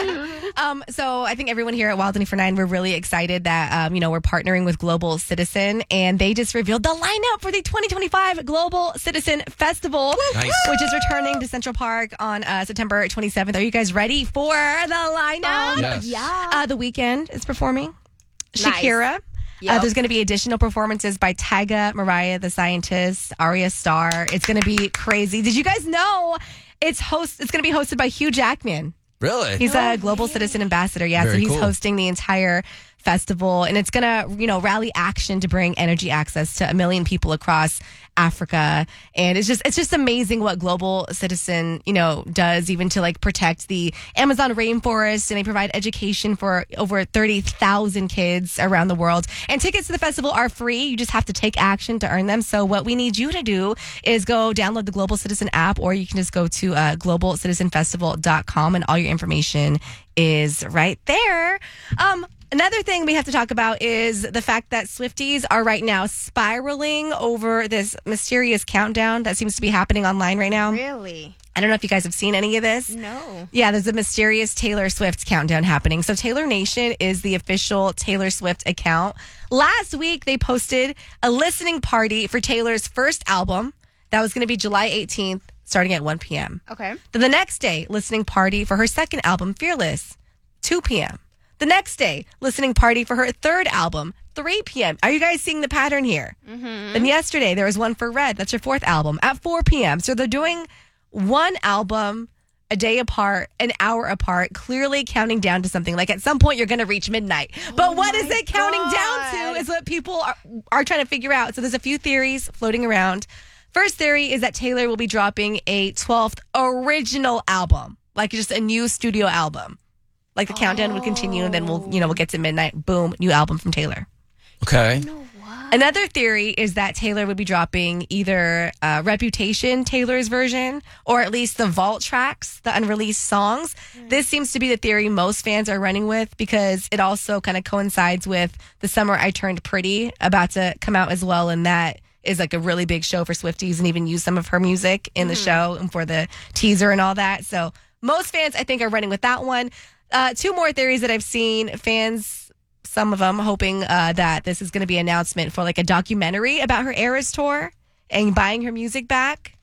um, so I think everyone here at Wild ninety-four point nine, we're really excited that, um, you know, we're partnering with Global Citizen, and they just revealed the lineup for the twenty twenty-five Global Citizen Festival,
Nice.
which is returning to Central Park on uh, September twenty-seventh. Are you guys ready for the lineup?
Um,
Yes.
Yeah.
Uh, the Weeknd is performing.
Nice.
Shakira.
Yep.
Uh, there's going to be additional performances by Tyga, Mariah the Scientist, Arya Starr. It's going to be crazy. Did you guys know it's host? It's going to be hosted by Hugh Jackman.
Really?
He's a global citizen ambassador. Yeah,
Very
so he's
cool.
hosting the entire festival, and it's gonna, you know, rally action to bring energy access to a million people across Africa. And it's just it's just amazing what Global Citizen, you know, does, even to like protect the Amazon rainforest, and they provide education for over thirty thousand kids around the world. And tickets to the festival are free. You just have to take action to earn them. So what we need you to do is go download the Global Citizen app, or you can just go to uh, global citizen festival dot com, and all your information is right there. Um, Another thing we have to talk about is the fact that Swifties are right now spiraling over this mysterious countdown that seems to be happening online right now.
Really?
I don't know if you guys have seen any of this.
No.
Yeah, there's a mysterious Taylor Swift countdown happening. So Taylor Nation is the official Taylor Swift account. Last week, they posted a listening party for Taylor's first album. That was going to be July eighteenth, starting at one p.m.
Okay.
Then the next day, listening party for her second album, Fearless, two p.m. The next day, listening party for her third album, three p.m. Are you guys seeing the pattern here?
Mm-hmm.
Then yesterday, there was one for Red. That's her fourth album at four p.m. So they're doing one album a day apart, an hour apart, clearly counting down to something. Like at some point, you're going to reach midnight. But what is it counting down to is what people are, are trying to figure out. So there's a few theories floating around. First theory is that Taylor will be dropping a twelfth original album, like just a new studio album. Like the countdown would continue, and then we'll, you know, we'll get to midnight. Boom, new album from Taylor.
Okay.
Another theory is that Taylor would be dropping either uh, Reputation, Taylor's version, or at least the vault tracks, the unreleased songs. This seems to be the theory most fans are running with, because it also kind of coincides with The Summer I Turned Pretty about to come out as well, and that is like a really big show for Swifties, and even use some of her music in the show and for the teaser and all that. So most fans, I think, are running with that one. Uh, two more theories that I've seen. Fans, some of them, hoping uh, that this is going to be an announcement for like a documentary about her Eras tour and buying her music back.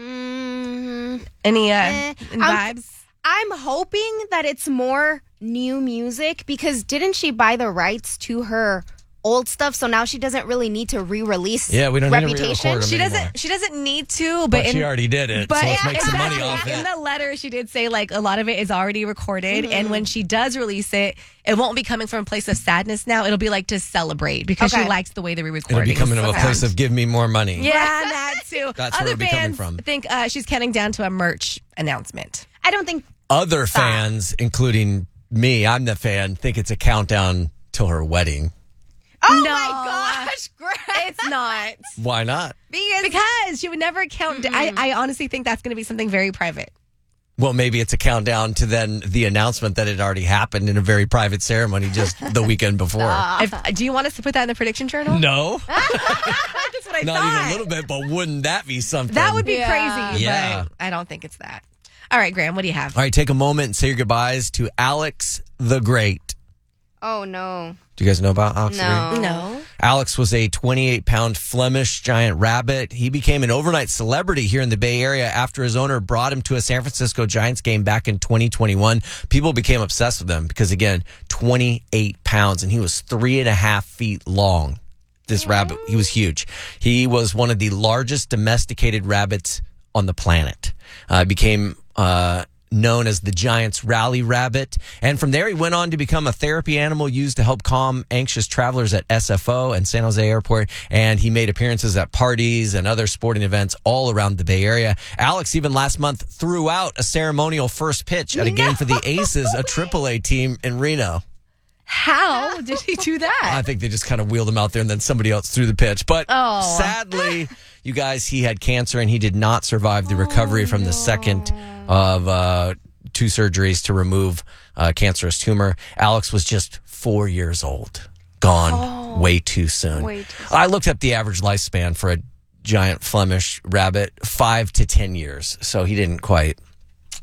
Mm-hmm.
Any, uh,
Eh,
any
I'm-
vibes?
I'm hoping that it's more new music, because didn't she buy the rights to her old stuff? So now she doesn't really need to re-release
Yeah, we don't need to
Reputation.
re-record 'em
She
anymore.
doesn't. She doesn't need to, but,
But
in,
she already did it,
But
so let's
yeah,
make some money
exactly.
off
In
it.
the letter, she did say like a lot of it is already recorded,
Mhm.
and when she does release it, it won't be coming from a place of sadness. Now it'll be like to celebrate, because
Okay.
she likes the way the
It'll
re-recording.
be coming
is
to a
sound.
place of give me more money.
Yeah, that too.
That's where
Other
it'll be coming
fans
from.
think uh, she's counting down to a merch announcement.
I don't think.
Other fans, including me, I'm the fan, think it's a countdown till her wedding.
Oh
No.
my gosh, Greg.
It's not.
Why not?
Because, because she would never count. I, I honestly think that's going to be something very private.
Well, maybe it's a countdown to then the announcement that it already happened in a very private ceremony just the weekend before.
If, do you want us to put that in the prediction journal?
No,
That's what I
not
thought.
even a little bit, but wouldn't that be something?
That would be
Yeah.
crazy.
Yeah.
But I don't think it's that. All right, Graham, what do you have?
All right, take a moment and say your goodbyes to Alex the Great.
Oh no.
Do you guys know about Alex the Great?
No.
No.
Alex was a twenty-eight pound Flemish giant rabbit. He became an overnight celebrity here in the Bay Area after his owner brought him to a San Francisco Giants game back in twenty twenty-one. People became obsessed with him because, again, twenty-eight pounds, and he was three and a half feet long. This rabbit, he was huge. He was one of the largest domesticated rabbits on the planet. Uh, became uh, known as the Giants Rally Rabbit. And from there, he went on to become a therapy animal used to help calm anxious travelers at S F O and San Jose Airport. And he made appearances at parties and other sporting events all around the Bay Area. Alex even last month threw out a ceremonial first pitch at a game for the Aces, a triple A team in Reno.
How did he do that?
I think they just kind of wheeled him out there and then somebody else threw the pitch. But
Oh.
sadly, you guys, he had cancer and he did not survive the recovery from the second of uh, two surgeries to remove a cancerous tumor. Alex was just four years old. Gone way too soon.
Way too
I looked up the average lifespan for a giant Flemish rabbit, five to ten years. So he didn't quite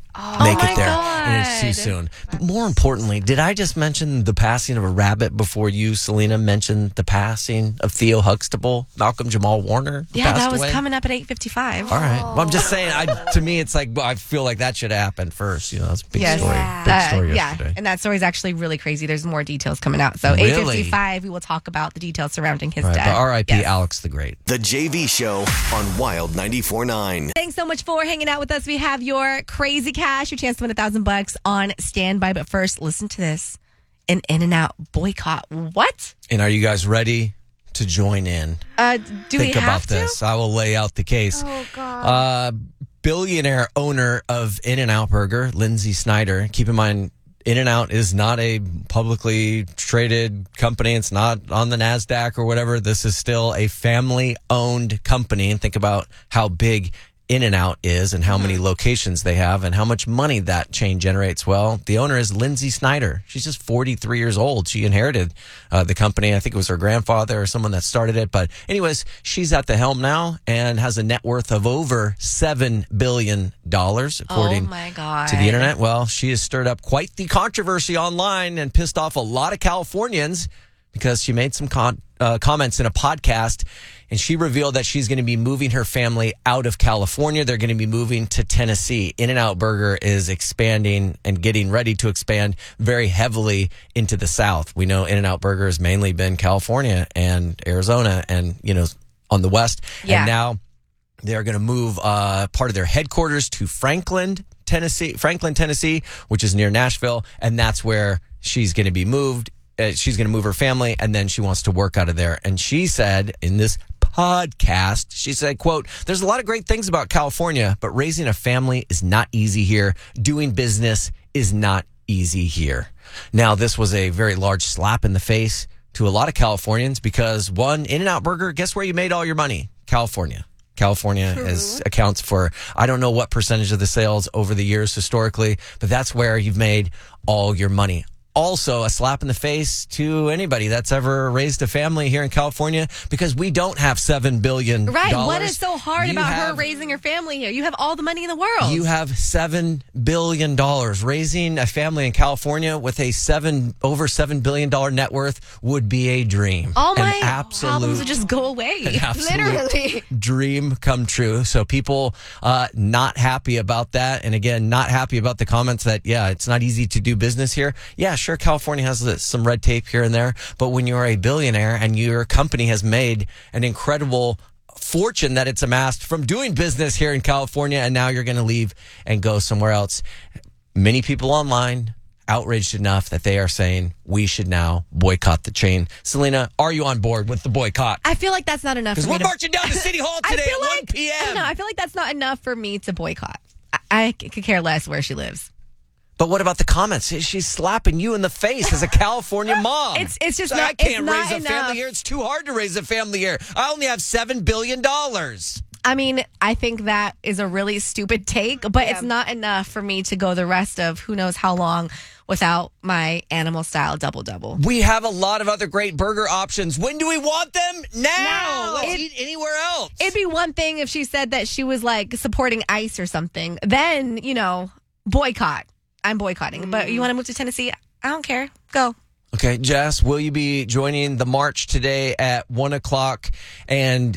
Oh
make
my
it there.
God.
And it's too soon. But more importantly, did I just mention the passing of a rabbit before you, Selena, mentioned the passing of Theo Huxtable, Malcolm Jamal Warner? who
Yeah,
passed
that was
away?
coming up at eight fifty-five.
All right. Well, I'm just saying, I, to me, it's like, well, I feel like that should have happened first. You know, that's a big
Yes.
story.
Yeah.
Big
Uh,
story
yeah,
yesterday.
and that story is actually really crazy. There's more details coming out. So
Really?
eight fifty-five, we will talk about the details surrounding his
All right,
death.
but R I P
Yes.
Alex the Great.
The J V Show on Wild ninety-four point nine.
Thanks so much for hanging out with us. We have your crazy cash, your chance to win a thousand bucks on standby. But first, listen to this: an In-N-Out boycott. What?
And are you guys ready to join in?
Uh, do
Think
we have
about
to?
this. I will lay out the case.
Oh God.
Uh, billionaire owner of In-N-Out Burger, Lindsay Snyder. Keep in mind, In-N-Out is not a publicly traded company. It's not on the NASDAQ or whatever. This is still a family-owned company. And think about how big In-N-Out is and how many locations they have and how much money that chain generates. Well, the owner is Lindsay Snyder. She's just forty-three years old. She inherited uh, the company. I think it was her grandfather or someone that started it. But anyways, she's at the helm now and has a net worth of over seven billion dollars, according
oh my God.
to the internet. Well, she has stirred up quite the controversy online and pissed off a lot of Californians because she made some con- uh, comments in a podcast, and she revealed that she's going to be moving her family out of California. They're going to be moving to Tennessee. In-N-Out Burger is expanding and getting ready to expand very heavily into the South. We know In-N-Out Burger has mainly been California and Arizona and, you know, on the West.
Yeah.
And now they're going to move uh, part of their headquarters to Franklin, Tennessee, Franklin, Tennessee, which is near Nashville. And that's where she's going to be moved. Uh, she's going to move her family, and then she wants to work out of there. And she said in this podcast, she said, quote, "There's a lot of great things about California, but raising a family is not easy here. Doing business is not easy here." Now, this was a very large slap in the face to a lot of Californians because, one, In-N-Out Burger, guess where you made all your money? California. California is, accounts for, I don't know what percentage of the sales over the years historically, but that's where you've made all your money. Also, a slap in the face to anybody that's ever raised a family here in California because we don't have seven billion dollars.
Right. What is so hard
You
about her
have-
raising her family here? You have all the money in the world.
You have seven billion dollars. Raising a family in California with a seven over seven billion dollar net worth would be a dream.
all my
An absolute,
problems would just go away.
an absolute
Literally.
dream come true. So people uh, not happy about that. And again, not happy about the comments that, yeah, it's not easy to do business here. Yeah, sure, California has this- some red tape here and there. But when you're a billionaire and your company has made an incredible fortune that it's amassed from doing business here in California, and now you're going to leave and go somewhere else. Many people online outraged enough that they are saying we should now boycott the chain. Selena, are you on board with the boycott?
I feel like that's not enough.
Because
for me
we're
to-
marching down to City Hall
I
today
feel
at
like,
one p.m.
I don't know. I feel like that's not enough for me to boycott. I, I could care less where she lives.
But what about the comments? She's slapping you in the face as a California mom.
It's it's just
So
not.
I can't
it's
raise
not
a
enough.
family here. It's too hard to raise a family here. I only have seven billion dollars.
I mean, I think that is a really stupid take, but it's not enough for me to go the rest of who knows how long without my animal style double double.
We have a lot of other great burger options. When do we want them? Now.
Now.
Let's
It-
eat anywhere else.
It'd be one thing if she said that she was like supporting ICE or something. Then, you know, boycott. I'm boycotting. But you want to move to Tennessee? I don't care. Go.
Okay, Jess, will you be joining the march today at one o'clock and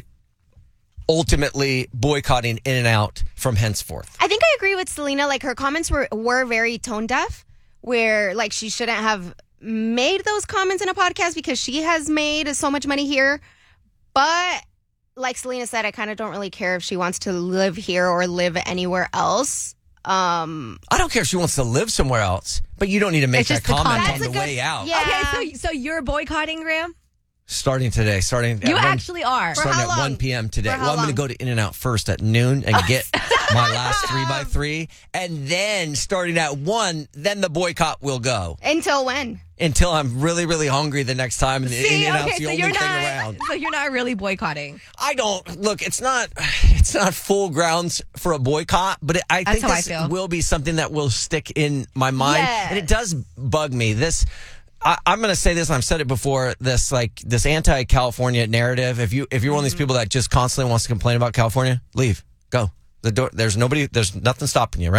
ultimately boycotting In-N-Out from henceforth?
I think I agree with Selena. Like, her comments were, were very tone deaf, where, like, she shouldn't have made those comments in a podcast because she has made so much money here. But, like Selena said, I kind of don't really care if she wants to live here or live anywhere else. Um,
I don't care if she wants to live somewhere else, but you don't need to make
It's
that
just the
comment
comment.
on the
That's a
way out.
Yeah.
Okay, so so you're boycotting, Graham?
Starting today, starting
You
at one,
actually are.
starting
how
at
long?
one p.m. today.
For how
Well, I'm going to
long?
go to In-N-Out first at noon and get my last three by three, and then starting at one, then the boycott will go
until when?
until I'm really, really hungry the next time, and the
See,
In-N-Out's
okay,
the
so
only
you're
thing
not
around.
so you're not really boycotting.
I don't look. It's not. It's not full grounds for a boycott, but it, I
That's
think
how I
this
feel.
will be something that will stick in my mind,
Yes.
and it does bug me. This. I, I'm going to say this. I've said it before. This like this anti-California narrative. If you if you're one of these people that just constantly wants to complain about California, leave. Go. The door. There's nobody. There's nothing stopping you. Right.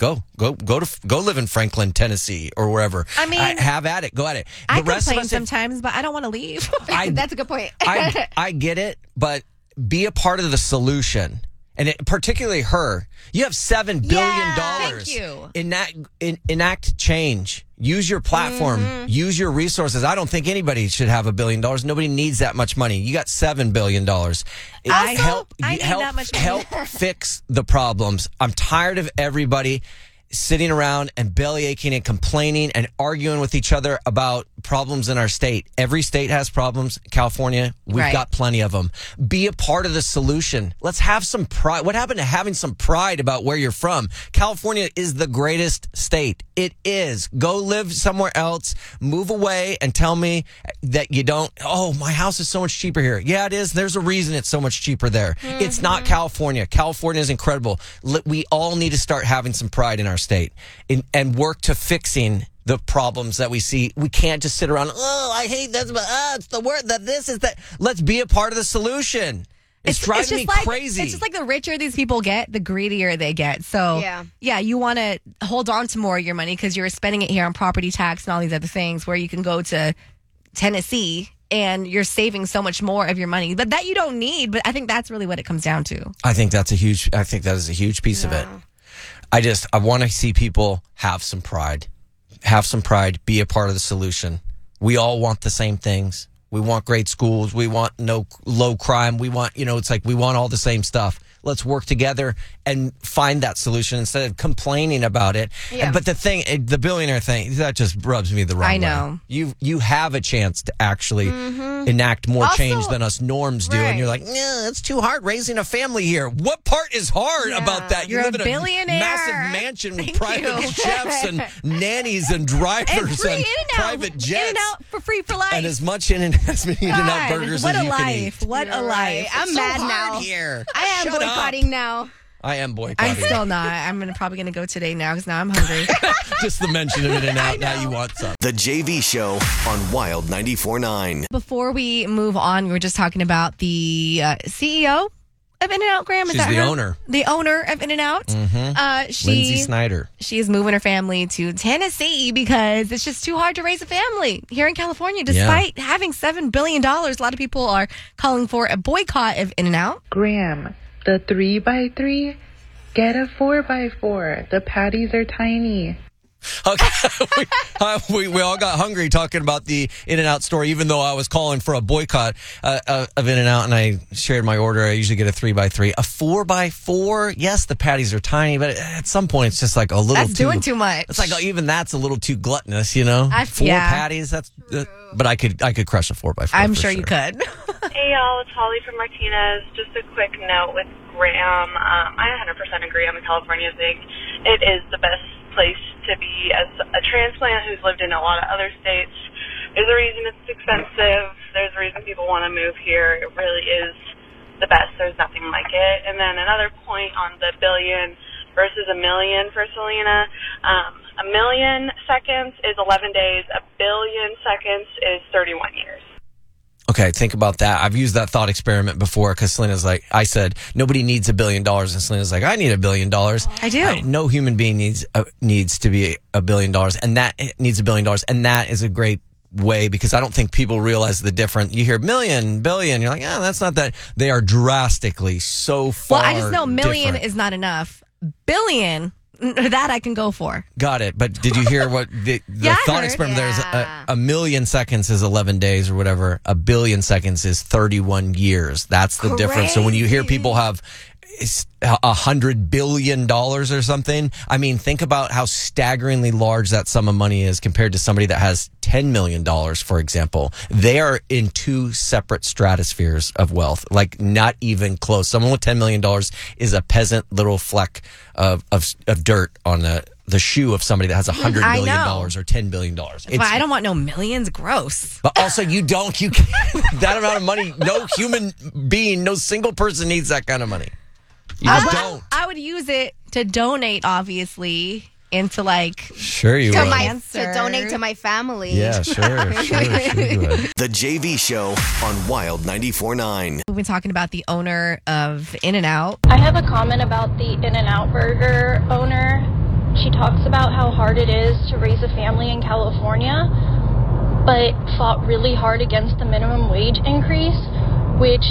Go, go, go to go live in Franklin, Tennessee, or wherever.
I mean,
uh, have at it. Go at it. The
I
rest of
complain
us,
sometimes, but I don't want to leave.
I-
That's a good point.
I, I get it, but be a part of the solution. And it, particularly her. You have seven billion dollars.
Thank you.
Enact, en- enact change. Use your platform.
Mm-hmm.
Use your resources. I don't think anybody should have a billion dollars. Nobody needs that much money. You got seven billion dollars. It-
Also,
help,
I need
help,
that much money.
help fix the problems. I'm tired of everybody sitting around and belly aching and complaining and arguing with each other about problems in our state. Every state has problems. California, we've
Right.
got plenty of them. Be a part of the solution. Let's have some pride. What happened to having some pride about where you're from? California is the greatest state. It is. Go live somewhere else. Move away and tell me that you don't. Oh, my house is so much cheaper here. Yeah, it is. There's a reason it's so much cheaper there.
Mm-hmm.
It's not California. California is incredible. Li- We all need to start having some pride in our state and, and work to fixing the problems that we see. We can't just sit around, oh, I hate this, but uh, it's the word that this is that. Let's be a part of the solution. It's, driving
just
me
like,
crazy.
It's just like the richer these people get, the greedier they get. So,
Yeah.
yeah, you want to hold on to more of your money because you're spending it here on property tax and all these other things where you can go to Tennessee and you're saving so much more of your money. But that you don't need. But I think that's really what it comes down to.
I think that's a huge, I think that is a huge piece of it. I just, I want to see people have some pride. Have some pride, be a part of the solution. We all want the same things. We want great schools. We want no low crime. We want, you know, it's like we want all the same stuff. Let's work together and find that solution instead of complaining about it.
Yeah.
And, but the thing, eh, the billionaire thing, that just rubs me the wrong way.
I know.
You you have a chance to actually enact more
Also-
change than us norms do. And you're
Right.
like, yeah, it's too hard raising a family here. What part is hard about that? You
You're
live
a
in
billionaire.
massive mansion with
Thank
private
you.
chefs and nannies and drivers
And
and,
free In-N-Out.
private jets.
In-N-Out for free for life.
And as much in and as many In and Out
God,
burgers
what
as
a
you
life.
can eat.
What a
You're
life.
right. I'm
It's so
mad
hard
now.
here.
I am
Shut up.
boycotting now.
I am boycotting.
I'm still not. I'm gonna, probably going to go today now because now I'm hungry.
Just the mention of In and Out. Now you want some.
The J V Show on Wild ninety-four point nine.
Before we move on, we were just talking about the uh, C E O of In-N-Out, Graham. Is
She's
that
the
her?
owner.
The owner of In-N-Out.
Mhm.
Uh, she,
Lindsay Snyder.
She is moving her family to Tennessee because it's just too hard to raise a family here in California. Despite having seven billion dollars, a lot of people are calling for a boycott of In-N-Out.
Graham, the three by three, get a four by four. The patties are tiny.
Okay. we, uh, we we all got hungry talking about the In-N-Out story, even though I was calling for a boycott uh, uh, of In-N-Out, and I shared my order. I usually get a three by three, a four by four. Yes, the patties are tiny, but at some point it's just like a little.
That's
too,
doing too much.
It's like even that's a little too gluttonous, you know.
I-
four
yeah.
patties. That's. Uh, but I could I could crush a four by four.
I'm
for
sure, you could.
Hey y'all, it's Holly from Martinez. Just a quick note with Graham. Um, I one hundred percent agree on the California thing. It is the best place to be as a transplant who's lived in a lot of other states. There's a reason it's expensive. There's a reason people want to move here. It really is the best. There's nothing like it. And then another point on the billion versus a million for Selena. Um, a million seconds is eleven days. A billion seconds is thirty-one years.
Okay, think about that. I've used that thought experiment before because Selena's like, I said, nobody needs a billion dollars. And Selena's like, I need a billion dollars.
I do.
no human being needs uh, needs to be a billion dollars. And that needs a billion dollars. And that is a great way because I don't think people realize the difference. You hear million, billion, you're like, yeah, that's not that. They are drastically so far
Well, I just know million
different.
is not enough. Billion, that I can go for.
Got it. But did you hear what the, the
Yeah, I
thought
heard.
experiment there is
Yeah.
a, a million seconds is eleven days or whatever. A billion seconds is thirty-one years. That's the difference. So when you hear people have it's a hundred billion dollars or something, I mean, think about how staggeringly large that sum of money is compared to somebody that has ten million dollars, for example. They are in two separate stratospheres of wealth, like not even close. Someone with ten million dollars is a peasant little fleck of, of, of dirt on the, the shoe of somebody that has a hundred
I
million
know.
dollars or ten billion dollars.
That's why I don't want no millions. Gross.
But also, you don't, you can't, that amount of money, no human being, no single person needs that kind of money. You
I
just
would,
don't.
I would use it to donate, obviously, into like
Sure you
to
would.
my
Cancer.
to donate to my family.
Yeah, sure, sure, sure you would.
The J V Show on Wild ninety-four point nine.
We've been talking about the owner of In-N-Out.
I have a comment about the In-N-Out Burger owner.
she talks about how hard it is to raise a family in California, but fought really hard against the minimum wage increase, which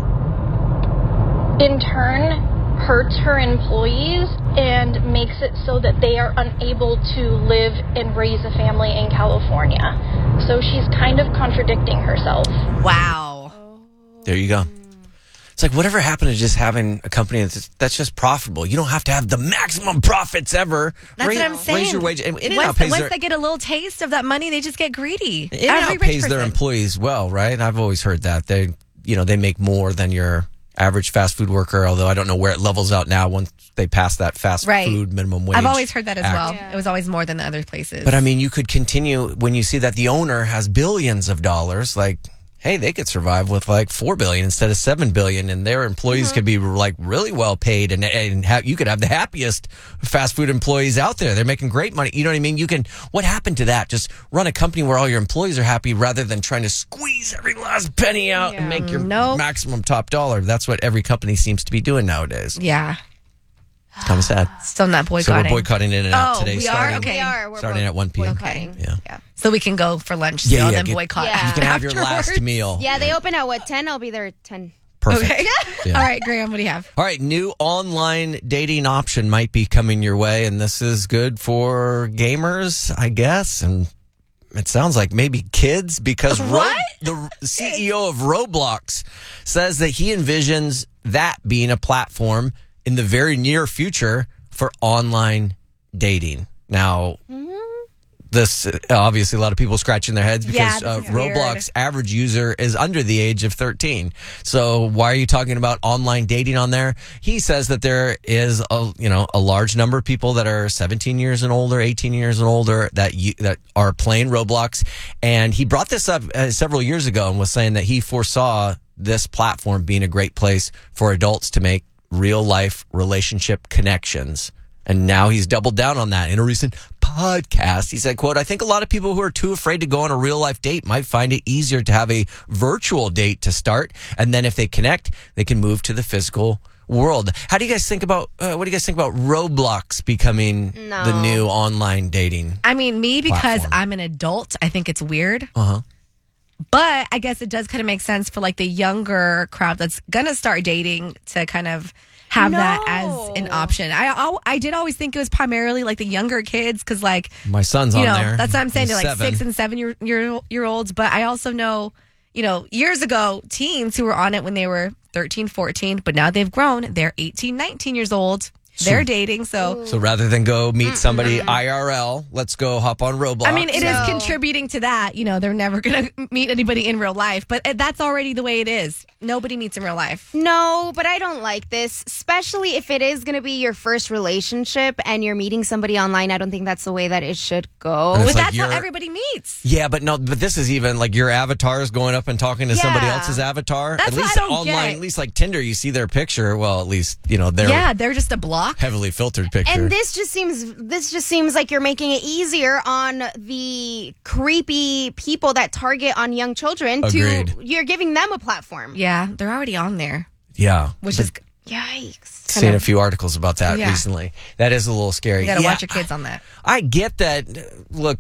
in turn hurts her employees and makes it so that they are unable to live and raise a family in California. So she's kind of contradicting herself.
Wow.
There you go. It's like, whatever happened to just having a company that's, that's just profitable? You don't have to have the maximum profits ever.
That's
raise,
what I'm saying.
Raise your wage. And In-N-Out
once
pays
once
their,
they get a little taste of that money, they just get greedy.
In-N-Out
Every rich
pays their
person.
employees well, right? I've always heard that. They, you know, they make more than your average fast food worker, although I don't know where it levels out now once they pass that fast
Right.
food minimum wage.
I've always heard that as
act.
well. It was always more than the other places.
But I mean, you could continue when you see that the owner has billions of dollars, like, hey, they could survive with like four billion instead of seven billion, and their employees could be like really well paid, and and have, you could have the happiest fast food employees out there. They're making great money. You know what I mean? You can. What happened to that? Just run a company where all your employees are happy, rather than trying to squeeze every last penny out and make your
Nope.
maximum top dollar. That's what every company seems to be doing nowadays.
yeah.
It's kind of sad.
Still not
So
boycotting.
we're boycotting In-N-Out
Oh,
today.
we are?
starting,
Okay.
We are. We're
starting at one p.m.
Okay.
Yeah.
So we can go for lunch
Yeah,
still
yeah,
and
get-
then boycott.
Yeah.
You can have your last
afterwards.
meal.
Yeah, they open at what, ten? I'll be there at ten.
Perfect.
Okay.
Yeah.
All right, Graham, what do you have?
All right, new online dating option might be coming your way, and this is good for gamers, I guess, and it sounds like maybe kids, because Ro-
What?
the C E O of Roblox says that he envisions that being a platform in the very near future for online dating. Now, this uh, obviously a lot of people scratching their heads because
Yeah,
uh,
this is weird.
Roblox average user is under the age of thirteen. So why are you talking about online dating on there? He says that there is a you know a large number of people that are seventeen years and older, eighteen years and older that you, that are playing Roblox, and he brought this up uh, several years ago and was saying that he foresaw this platform being a great place for adults to make real life relationship connections. And now he's doubled down on that in a recent podcast. He said, quote, I think a lot of people who are too afraid to go on a real life date might find it easier to have a virtual date to start. And then if they connect, they can move to the physical world. How do you guys think about, uh, what do you guys think about Roblox becoming
No.
the new online dating?
I mean, me, because
Platform.
I'm an adult, I think it's weird.
Uh-huh.
But I guess it does kind of make sense for like the younger crowd that's going to start dating to kind of have that as an option. I al- I did always think it was primarily like the younger kids because like
My son's
you
on
know
there.
that's what I'm saying.
He's
They're like
seven.
six and seven year, year year olds. But I also know you know years ago teens who were on it when they were thirteen, fourteen, but now they've grown. They're eighteen, nineteen years old. They're dating. So
So rather than go meet somebody I R L, let's go hop on Roblox.
I mean, it is contributing to that. You know, they're never going to meet anybody in real life, but that's already the way it is. Nobody meets in real life.
No, but I don't like this, especially if it is going to be your first relationship and you're meeting somebody online. I don't think that's the way that it should go.
And it's
But
like
that's how
you're-
everybody meets.
Yeah, but no, but this is even like your avatar is going up and talking to somebody
Yeah.
else's avatar.
That's
at
what
least
I don't
online,
get.
at least like Tinder, you see their picture. Well, at least, you know, they're
Yeah, they're just a block.
heavily filtered picture.
And this just seems this just seems like you're making it easier on the creepy people that target on young children.
Agreed.
To you're giving them a platform.
Yeah, they're already on there,
yeah.
which
But
is
Yikes.
seen a few articles about that
Yeah.
recently. That is a little scary.
You got to
Yeah,
watch your kids on that.
I get that. Look,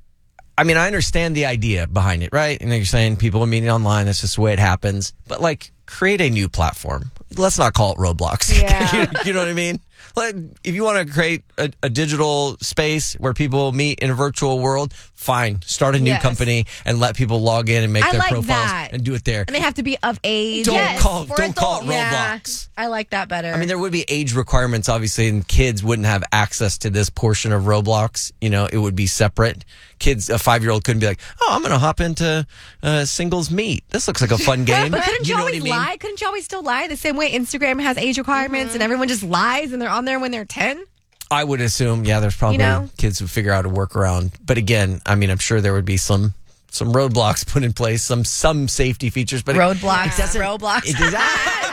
I mean, I understand the idea behind it, right? And you're saying people are meeting online. That's just the way it happens. But like, create a new platform. Let's not call it Roblox.
Yeah.
you, you know what I mean? Like, if you want to create a, a digital space where people meet in a virtual world, fine. Start a new
Yes.
company and let people log in and make
I
their
like
profiles
that.
and do it there.
And they have to be of age.
Don't
Yes,
call
for
don't call it
adults. Yeah,
Roblox.
I like that better.
I mean, there would be age requirements, obviously, and kids wouldn't have access to this portion of Roblox. You know, it would be separate. Kids, a five-year-old couldn't be like, oh, I'm going to hop into uh, singles meet. This looks like a fun game.
But couldn't you,
know
always
what I mean?
lie? Couldn't you always still lie? The same way Instagram has age requirements and everyone just lies and they're on there when they're ten?
I would assume, yeah, there's probably
You know?
kids who figure out a workaround. But again, I mean, I'm sure there would be some some roadblocks put in place, some some safety features. But it-
Roadblocks.
it doesn't.
Roadblocks.
It does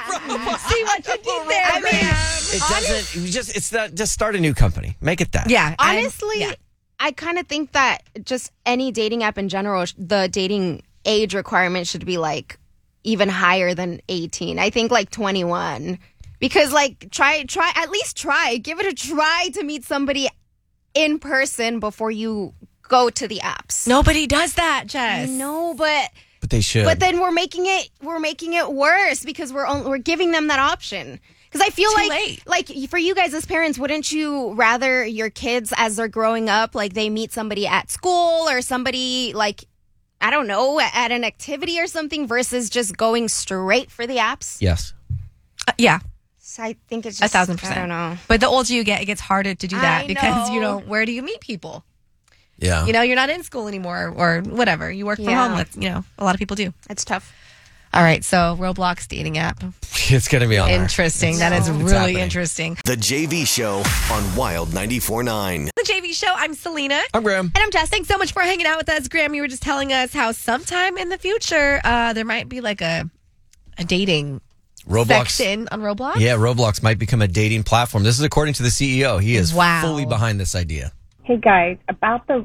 See what you did there,
I mean,
It doesn't. You just it's not. Just start a new company. Make it that.
Yeah. I'm-
Honestly,
yeah.
I kind of think that just any dating app in general, sh- the dating age requirement should be like even higher than eighteen. I think like twenty-one. Because like try try at least try. Give it a try to meet somebody in person before you go to the apps.
Nobody does that, Jess.
No, but
But they should.
but then we're making it we're making it worse because we're on, we're giving them that option. Because I feel
Too
like
late.
like for you guys as parents, wouldn't you rather your kids as they're growing up, like they meet somebody at school or somebody like I don't know at an activity or something versus just going straight for the apps?
Yes.
Uh, yeah.
So I think it's
A
just
thousand percent.
I don't know.
But the older you get, it gets harder to do that
I
because, you
know.
know, where do you meet people?
Yeah.
You know, you're not in school anymore or whatever. You work from
Yeah.
home. That's, you know, a lot of people do.
It's tough.
All right. So Roblox dating app.
It's going to be on there.
Interesting.
It's-
That is
it's
really
happening.
interesting.
The J V Show on Wild ninety-four point nine.
The J V Show. I'm Selena.
I'm Graham.
And I'm Jess. Thanks so much for hanging out with us. Graham, you were just telling us how sometime in the future, uh, there might be like a a dating
Roblox.
section on Roblox.
Yeah, Roblox might become a dating platform. This is according to the C E O. He is
Wow.
fully behind this idea.
Hey guys, about the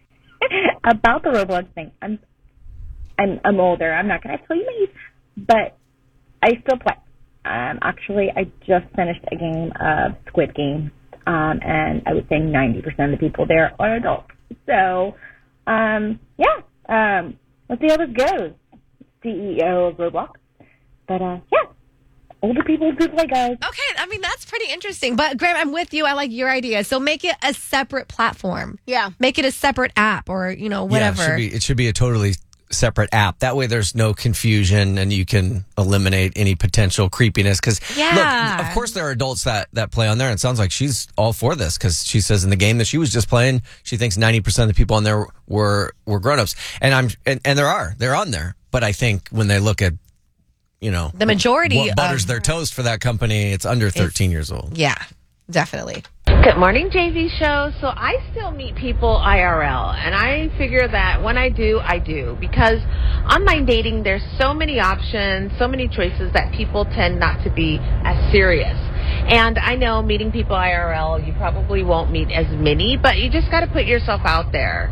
about the Roblox thing. I'm I'm I'm older. I'm not gonna tell you my age, but I still play. Um, actually, I just finished a game of Squid Game, um, and I would say ninety percent of the people there are adults. So, um, yeah, um, let's see how this goes. C E O of Roblox, but uh, yeah. Older people do play, guys.
Okay, I mean, that's pretty interesting. But, Graham, I'm with you. I like your idea. So make it a separate platform.
Yeah.
Make it a separate app or, you know, whatever.
Yeah, it should be, it should be a totally separate app. That way there's no confusion and you can eliminate any potential creepiness. Because,
Yeah.
look, of course there are adults that, that play on there. And it sounds like she's all for this because she says in the game that she was just playing, she thinks ninety percent of the people on there were, were grown-ups. And, I'm, and, and there are. They're on there. But I think when they look at, you know,
The majority
what butters
of-
their toast for that company, it's under thirteen years old.
Yeah, definitely.
Good morning, J V Show. So I still meet people I R L, and I figure that when I do, I do. Because online dating, there's so many options, so many choices that people tend not to be as serious. And I know meeting people I R L, you probably won't meet as many, but you just got to put yourself out there.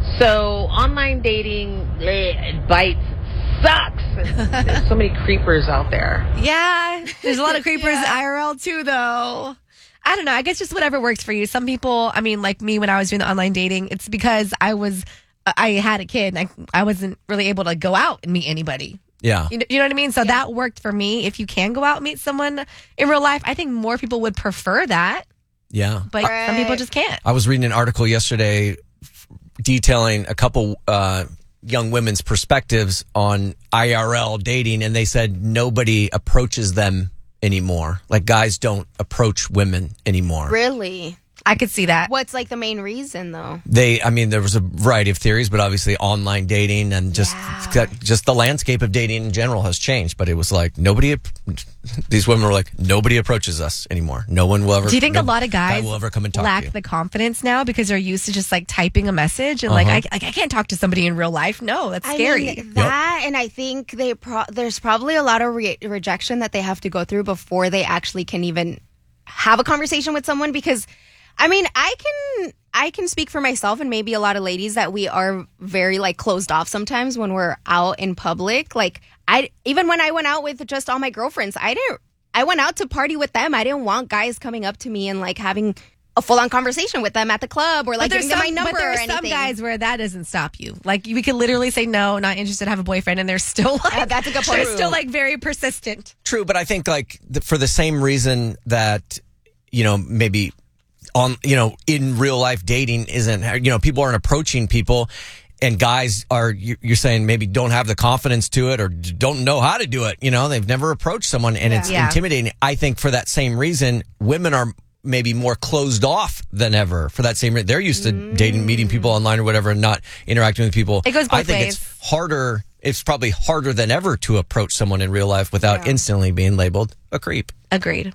So online dating, bleh, it bites, sucks. And there's so many creepers out there.
Yeah, there's a lot of creepers in I R L too, though. I don't know. I guess just whatever works for you. Some people, I mean, like me when I was doing the online dating, it's because I was, I had a kid and I, I wasn't really able to go out and meet anybody.
Yeah.
You know, you know what I mean? So that worked for me. If you can go out and meet someone in real life, I think more people would prefer that.
Yeah.
But some people just can't.
I was reading an article yesterday f- detailing a couple uh, young women's perspectives on I R L dating, and they said nobody approaches them anymore. Like guys don't approach women anymore.
Really?
I could see that.
What's like the main reason though?
They, I mean, there was a variety of theories, but obviously online dating and just just the landscape of dating in general has changed. But it was like nobody, these women were like, nobody approaches us anymore. No one will ever.
Do you think
no
a lot of
guy
guys
will ever come and talk to
lack
you?
the confidence now because they're used to just like typing a message and like,
Uh-huh.
I, like I can't talk to somebody in real life? No, that's
I
scary.
mean, that, and I think they pro- there's probably a lot of re- rejection that they have to go through before they actually can even have a conversation with someone. Because, I mean, I can I can speak for myself and maybe a lot of ladies that we are very like closed off sometimes when we're out in public. Like I even when I went out with just all my girlfriends, I didn't. I went out to party with them. I didn't want guys coming up to me and like having a full on conversation with them at the club or like
But
giving them my
some-
number
but
or
there's
anything.
some guys where that doesn't stop you. Like we could literally say no, not interested, have a boyfriend, and they're still like
that's a good point.
They're still like very persistent.
True, but I think like the, for the same reason that, you know, maybe on, you know, in real life dating isn't, you know, people aren't approaching people and guys are, you- you're saying maybe don't have the confidence to it or don't know how to do it. You know, they've never approached someone and it's
Yeah.
intimidating. I think for that same reason, women are maybe more closed off than ever for that same reason. They're used to dating, meeting people online or whatever and not interacting with people.
It goes both
I think
ways.
it's harder. It's probably harder than ever to approach someone in real life without instantly being labeled a creep.
Agreed.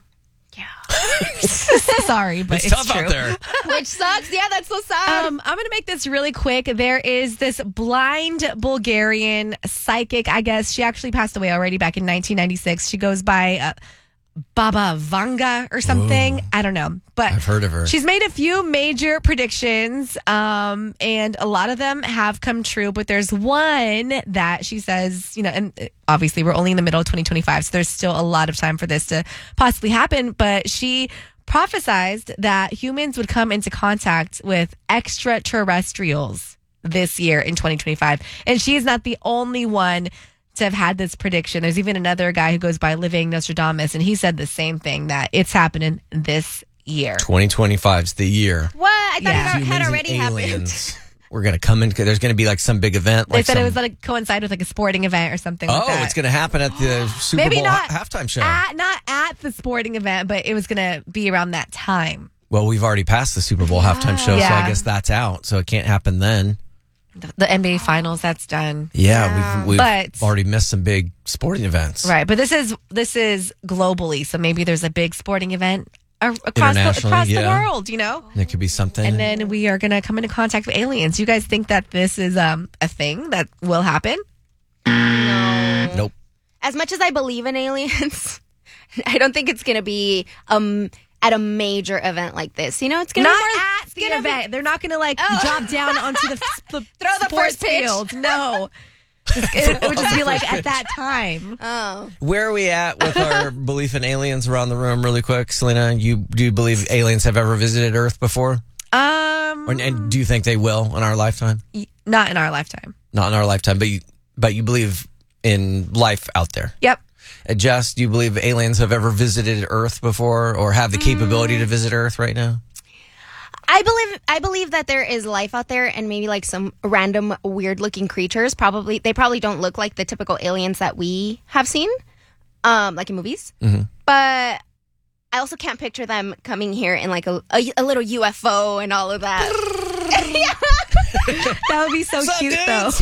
Sorry, but
It's
it's,
tough
true.
out there.
Which sucks. Yeah, that's so sad.
Um, I'm going to make this really quick. There is this blind Bulgarian psychic, I guess. She actually passed away already back in nineteen ninety-six. She goes by uh, Baba Vanga or something. I don't know. But
I've heard of her.
She's made a few major predictions, um, and a lot of them have come true. But there's one that she says, you know, and obviously we're only in the middle of twenty twenty-five, so there's still a lot of time for this to possibly happen. But she prophesized that humans would come into contact with extraterrestrials this year in twenty twenty-five. And she is not the only one to have had this prediction. There's even another guy who goes by Living Nostradamus, and he said the same thing, that it's happening this year.
twenty twenty-five is the year.
What? I thought
Yeah.
it had
Humans and
already
aliens.
happened.
We're going to come in. There's going to be like some big event.
They
Like
said
some,
it was like coincide with like a sporting event or something like
oh,
that.
it's going to happen at the Super
Maybe
Bowl
not
ha- halftime show.
At, not at the sporting event, but it was going to be around that time.
Well, we've already passed the Super Bowl halftime show, so
Yeah.
I guess that's out. So it can't happen then.
The, the N B A Finals, that's done.
Yeah, we've, we've
But-
already missed some big sporting events.
Right, but this is this is globally, so maybe there's a big sporting event a- across the,
Internationally,
across the
yeah.
world, you know.
There could be something.
And then we are going to come into contact with aliens. You guys think that this is um a thing that will happen?
No.
Nope.
As much as I believe in aliens, I don't think it's going to be um at a major event like this. You know, it's going to
Not
be more
at the event. They're not going to like
Oh.
drop down onto the, the
Throw the
sports
first pitch.
field. No. Just- it would just be like at that time.
Oh.
Where are we at with our belief in aliens around the room really quick? Selena, you do you believe aliens have ever visited Earth before?
Um,
Or, and do you think they will in our lifetime?
Not in our lifetime.
Not in our lifetime, but you, but you believe in life out there.
Yep.
Uh, Jess, do you believe aliens have ever visited Earth before or have the capability to visit Earth right now?
I believe I believe that there is life out there, and maybe like some random weird looking creatures. Probably they probably don't look like the typical aliens that we have seen, um, like in movies.
Mm-hmm.
But I also can't picture them coming here in like a, a, a little U F O and all of that.
That would be so cute, though.
With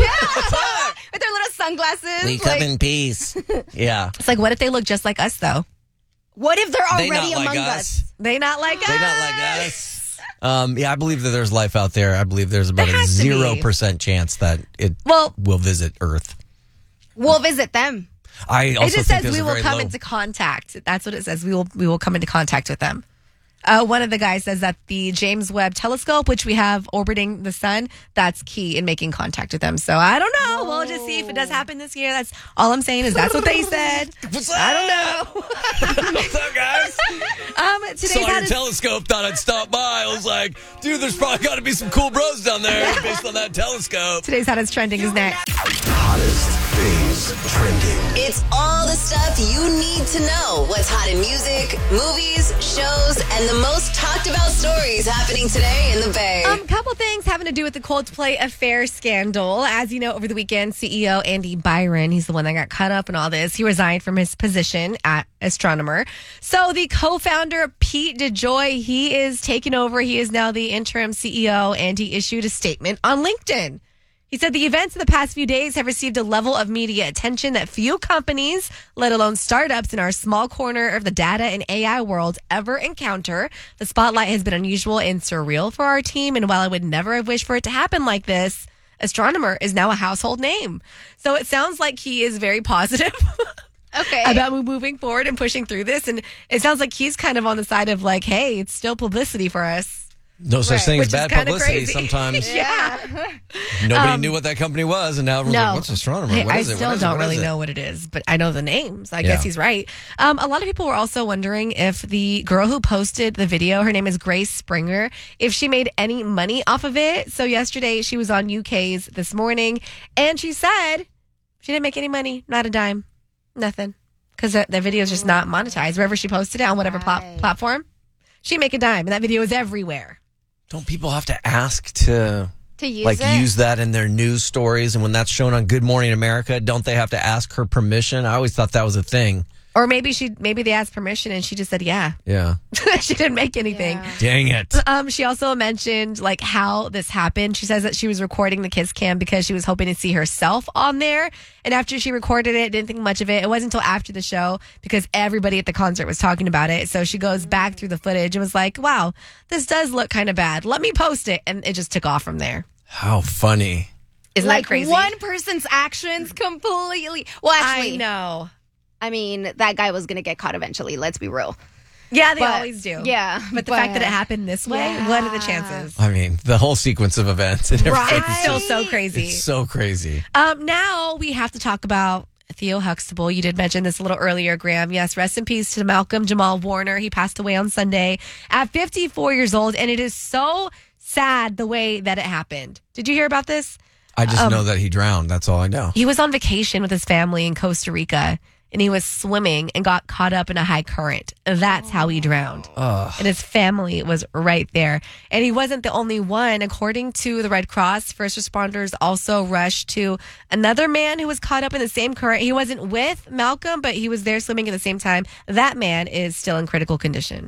their little sunglasses.
We
like-
come in peace. Yeah.
It's like, what if they look just like us, though?
What if they're
They
already
not like
among
us.
us?
They not like us.
They not like us. Um, yeah, I believe that there's life out there. I believe there's about
There
a
has to be.
zero percent chance that it
Well-
will visit Earth.
We'll visit them.
I also
It just
think
says
there's
we
a
will
very
come
low-
into contact. That's what it says. We will we will come into contact with them. Uh, one of the guys says that the James Webb Telescope, which we have orbiting the sun, that's key in making contact with them. So I don't know. We'll just see if it does happen this year. That's all I'm saying is that's what they said.
What's
I don't know.
What's up, guys?
Um, today's
Saw your
hottest-
telescope, thought I'd stop by. I was like, dude, there's probably got to be some cool bros down there based on that telescope.
Today's hottest trending is next.
Hottest things trending.
It's all the stuff you need to know. What's hot in music, movies, shows, and the most talked about stories happening today in the Bay.
Um, couple things having to do with the Coldplay affair scandal. As you know, over the weekend, C E O Andy Byron, he's the one that got caught up in all this. He resigned from his position at Astronomer. So the co-founder, Pete DeJoy, he is taking over. He is now the interim C E O, and he issued a statement on LinkedIn. He said the events of the past few days have received a level of media attention that few companies, let alone startups in our small corner of the data and A I world, ever encounter. The spotlight has been unusual and surreal for our team, and while I would never have wished for it to happen like this, Astronomer is now a household name. So it sounds like he is very positive
Okay.
about moving forward and pushing through this, and it sounds like he's kind of on the side of like, hey, it's still publicity for us.
No such
Right.
thing as
Which is
bad
kinda
publicity
crazy.
sometimes.
Yeah.
Nobody
Um,
knew what that company was, and now everyone's
No,
like, what's Astronomer?
Hey,
What
I
is it? What
still
is it?
don't
What is
really
it?
know what it is, but I know the names. I
Yeah.
guess he's right. Um, a lot of people were also wondering if the girl who posted the video, her name is Grace Springer, if she made any money off of it. So yesterday she was on U K's This Morning, and she said she didn't make any money, not a dime, nothing, because the, the video is just not monetized. Wherever she posted it on whatever plat- platform, she make a dime, and that video is everywhere.
Don't people have to ask to
To use
like
it?
use that in their news stories? And when that's shown on Good Morning America, don't they have to ask her permission? I always thought that was a thing.
Or maybe she, maybe they asked permission and she just said yeah.
Yeah.
She didn't make anything.
Dang it.
Um, she also mentioned like how this happened. She says that she was recording the kiss cam because she was hoping to see herself on there. And after she recorded it, didn't think much of it. It wasn't until after the show because everybody at the concert was talking about it. So she goes back through the footage and was like, wow, this does look kind of bad. Let me post it. And it just took off from there.
How funny.
Isn't
like
that crazy?
one person's actions completely. Well, actually,
I know.
I mean, that guy was going to get caught eventually. Let's be real.
Yeah, they
But-
always do.
Yeah.
But the fact that it happened this way,
Yeah.
what are the chances?
I mean, the whole sequence of events and everything.
It's still so crazy.
It's so crazy.
Um, now we have to talk about Theo Huxtable. You did mention this a little earlier, Graham. Yes, rest in peace to Malcolm Jamal Warner. He passed away on Sunday at fifty-four years old, and it is so sad the way that it happened. Did you hear about this?
I just
Um,
know that he drowned. That's all I know.
He was on vacation with his family in Costa Rica, and he was swimming and got caught up in a high current. That's how he drowned.
Ugh.
And his family was right there. And he wasn't the only one. According to the Red Cross, first responders also rushed to another man who was caught up in the same current. He wasn't with Malcolm, but he was there swimming at the same time. That man is still in critical condition.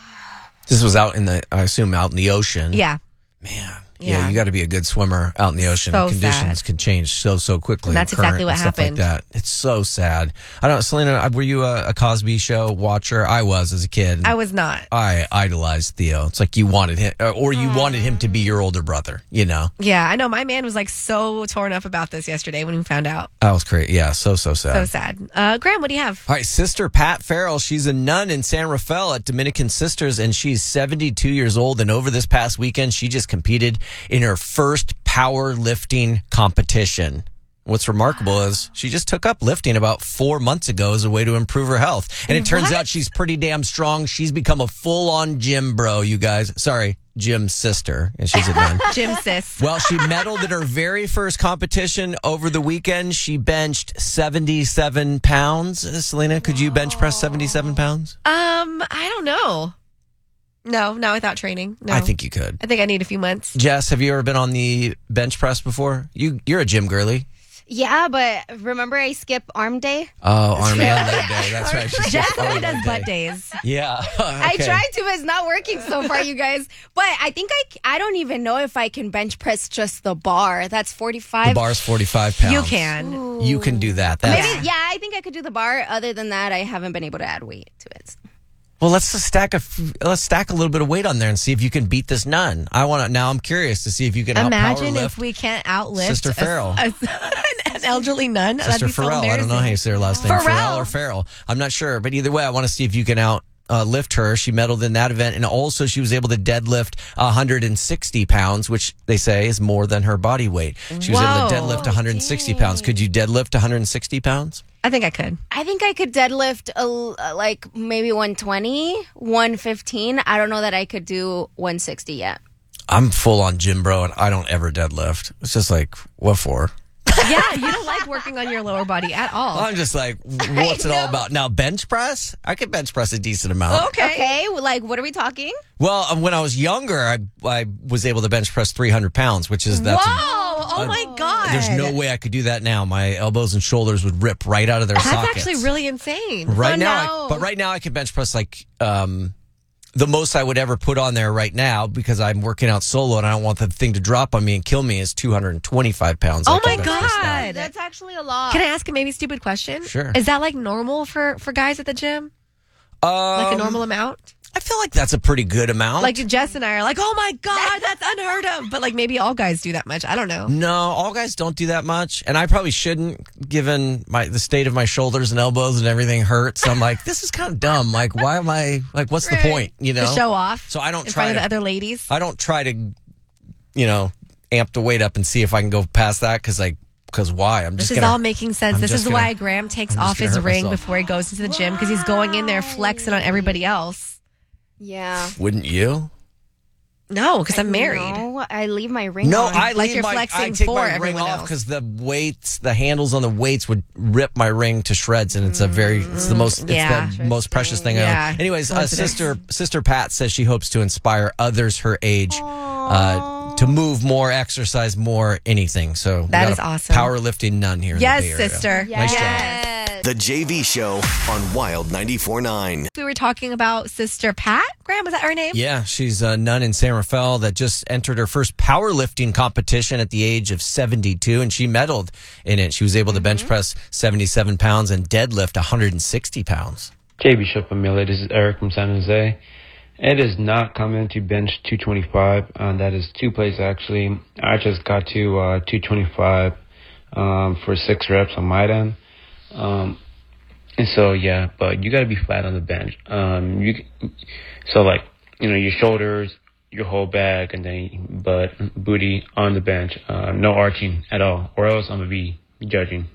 This was out in the, I assume, out in the ocean.
Yeah.
Man.
Yeah.
Yeah, you got to be a good swimmer out in the ocean.
So
Conditions
sad.
can change so, so quickly.
And that's
current
exactly what
and stuff
happened.
Like that. It's so sad. I don't know, Selena, were you a, a Cosby Show watcher? I was as a kid.
I was not.
I idolized Theo. It's like you wanted him, or you wanted him to be your older brother, you know?
Yeah, I know. My man was like so torn up about this yesterday when he found out.
That was great. Yeah, so, so sad.
So sad. Uh, Graham, what do you have?
All right, Sister Pat Farrell, she's a nun in San Rafael at Dominican Sisters, and she's seventy-two years old. And over this past weekend, she just competed in her first powerlifting competition. What's remarkable is she just took up lifting about four months ago as a way to improve her health. And it turns
What?
out she's pretty damn strong. She's become a full-on gym bro, you guys. Sorry, gym sister, and she's a nun.
Jim sis.
Well, she medaled in her very first competition over the weekend. She benched seventy-seven pounds. Uh, Selena, could you bench press seventy-seven pounds?
Um, I don't know. No, not without training. No.
I think you could.
I think I need a few months.
Jess, have you ever been on the bench press before? You, you're a gym girly.
Yeah, but remember I skip arm day?
Oh, arm and leg day. That's right. She
Jess
skipped arm
only does
leg
butt
day.
days.
Yeah.
I
Okay.
tried to, but it's not working so far, you guys. But I think I, c- I don't even know if I can bench press just the bar. That's
The
forty-five.
bar's forty-five pounds.
You can.
You can do that. That's,
Maybe, yeah, I think I could do the bar. Other than that, I haven't been able to add weight to it.
Well, let's just stack a f- let's stack a little bit of weight on there and see if you can beat this nun. I want to now. I'm curious to see if you can
Imagine
out-powerlift
if we can't outlift
Sister
a-
Farrell.
a- an elderly nun. That'd
Sister
be so
Farrell. I don't know how you say her last name.
Farrell.
Farrell or Farrell. I'm not sure, but either way, I want to see if you can out uh, lift her. She medaled in that event, and also she was able to deadlift one hundred sixty pounds, which they say is more than her body weight. She was able to
Whoa.
deadlift one hundred sixty pounds. Could you deadlift one hundred sixty pounds?
I think I could.
I think I could deadlift a, l- uh, like maybe one twenty, one fifteen. I don't know that I could do one sixty yet.
I'm full on gym bro, and I don't ever deadlift. It's just like, what for?
Yeah, you don't like working on your lower body at all.
I'm just like, what's it all about? Now, bench press? I could bench press a decent amount.
Okay.
Okay, well, like what are we talking?
Well, um, when I was younger, I I was able to bench press three hundred pounds, which is that's.
Whoa! Oh my God!
There's no way I could do that now. My elbows and shoulders would rip right out of their
That's
sockets.
actually really insane.
right
Oh,
now.
no.
I, but right now, I can bench press like um, the most I would ever put on there right now because I'm working out solo and I don't want the thing to drop on me and kill me is two hundred twenty-five pounds. I
Oh
can
my
bench press that.
God!
That's actually a lot.
Can I ask a maybe stupid question?
Sure.
Is that like normal for for guys at the gym?
Um,
Like a normal amount?
I feel like that's a pretty good amount.
Like Jess and I are like, oh my God, that's unheard of. But like maybe all guys do that much. I don't know.
No, all guys don't do that much, and I probably shouldn't, given my the state of my shoulders and elbows and everything hurts. I'm like, this is kind of dumb. Like, why am I like? What's
Right.
the point? You know,
To show off.
So I don't
in
try
front
to.
of the other ladies.
I don't try to, you know, amp the weight up and see if I can go past that because like because why? I'm
This
just
is
gonna,
all making sense.
I'm
this
just
is
gonna-
why Graham takes
I'm just
off
gonna
his
hurt
ring
myself.
before he goes into the gym because he's going in there flexing on everybody else.
Yeah.
Wouldn't you?
No, because I'm married.
No, I leave my ring
No,
on.
I
Like
leave
you're
my,
flexing
I take
for
my ring
everyone
off
else.
because the weights, the handles on the weights would rip my ring to shreds, and it's a very, it's the most, it's
yeah.
the most precious thing I
Yeah.
own. Anyways, uh,
Coincidence.
sister, sister Pat says she hopes to inspire others her age uh, to move more, exercise more, anything. So we
That
got
is
a
awesome.
Powerlifting nun here.
Yes,
in the Bay Area.
sister.
Nice job.
Yes.
The J V Show on Wild ninety-four point nine.
We were talking about Sister Pat. Graham, was that her name?
Yeah, she's a nun in San Rafael that just entered her first powerlifting competition at the age of seventy-two, and she medaled in it. She was able to bench press seventy-seven pounds and deadlift one hundred sixty pounds.
J B Show family, this is Eric from San Jose. It is not common to bench two twenty-five. Uh, that is two plays actually. I just got to uh, two twenty-five um, for six reps on my end. Um, and so yeah, but you got to be flat on the bench. Um, you so like you know your shoulders, your whole back, and then butt, booty on the bench. Uh, no arching at all, or else I'm gonna be judging.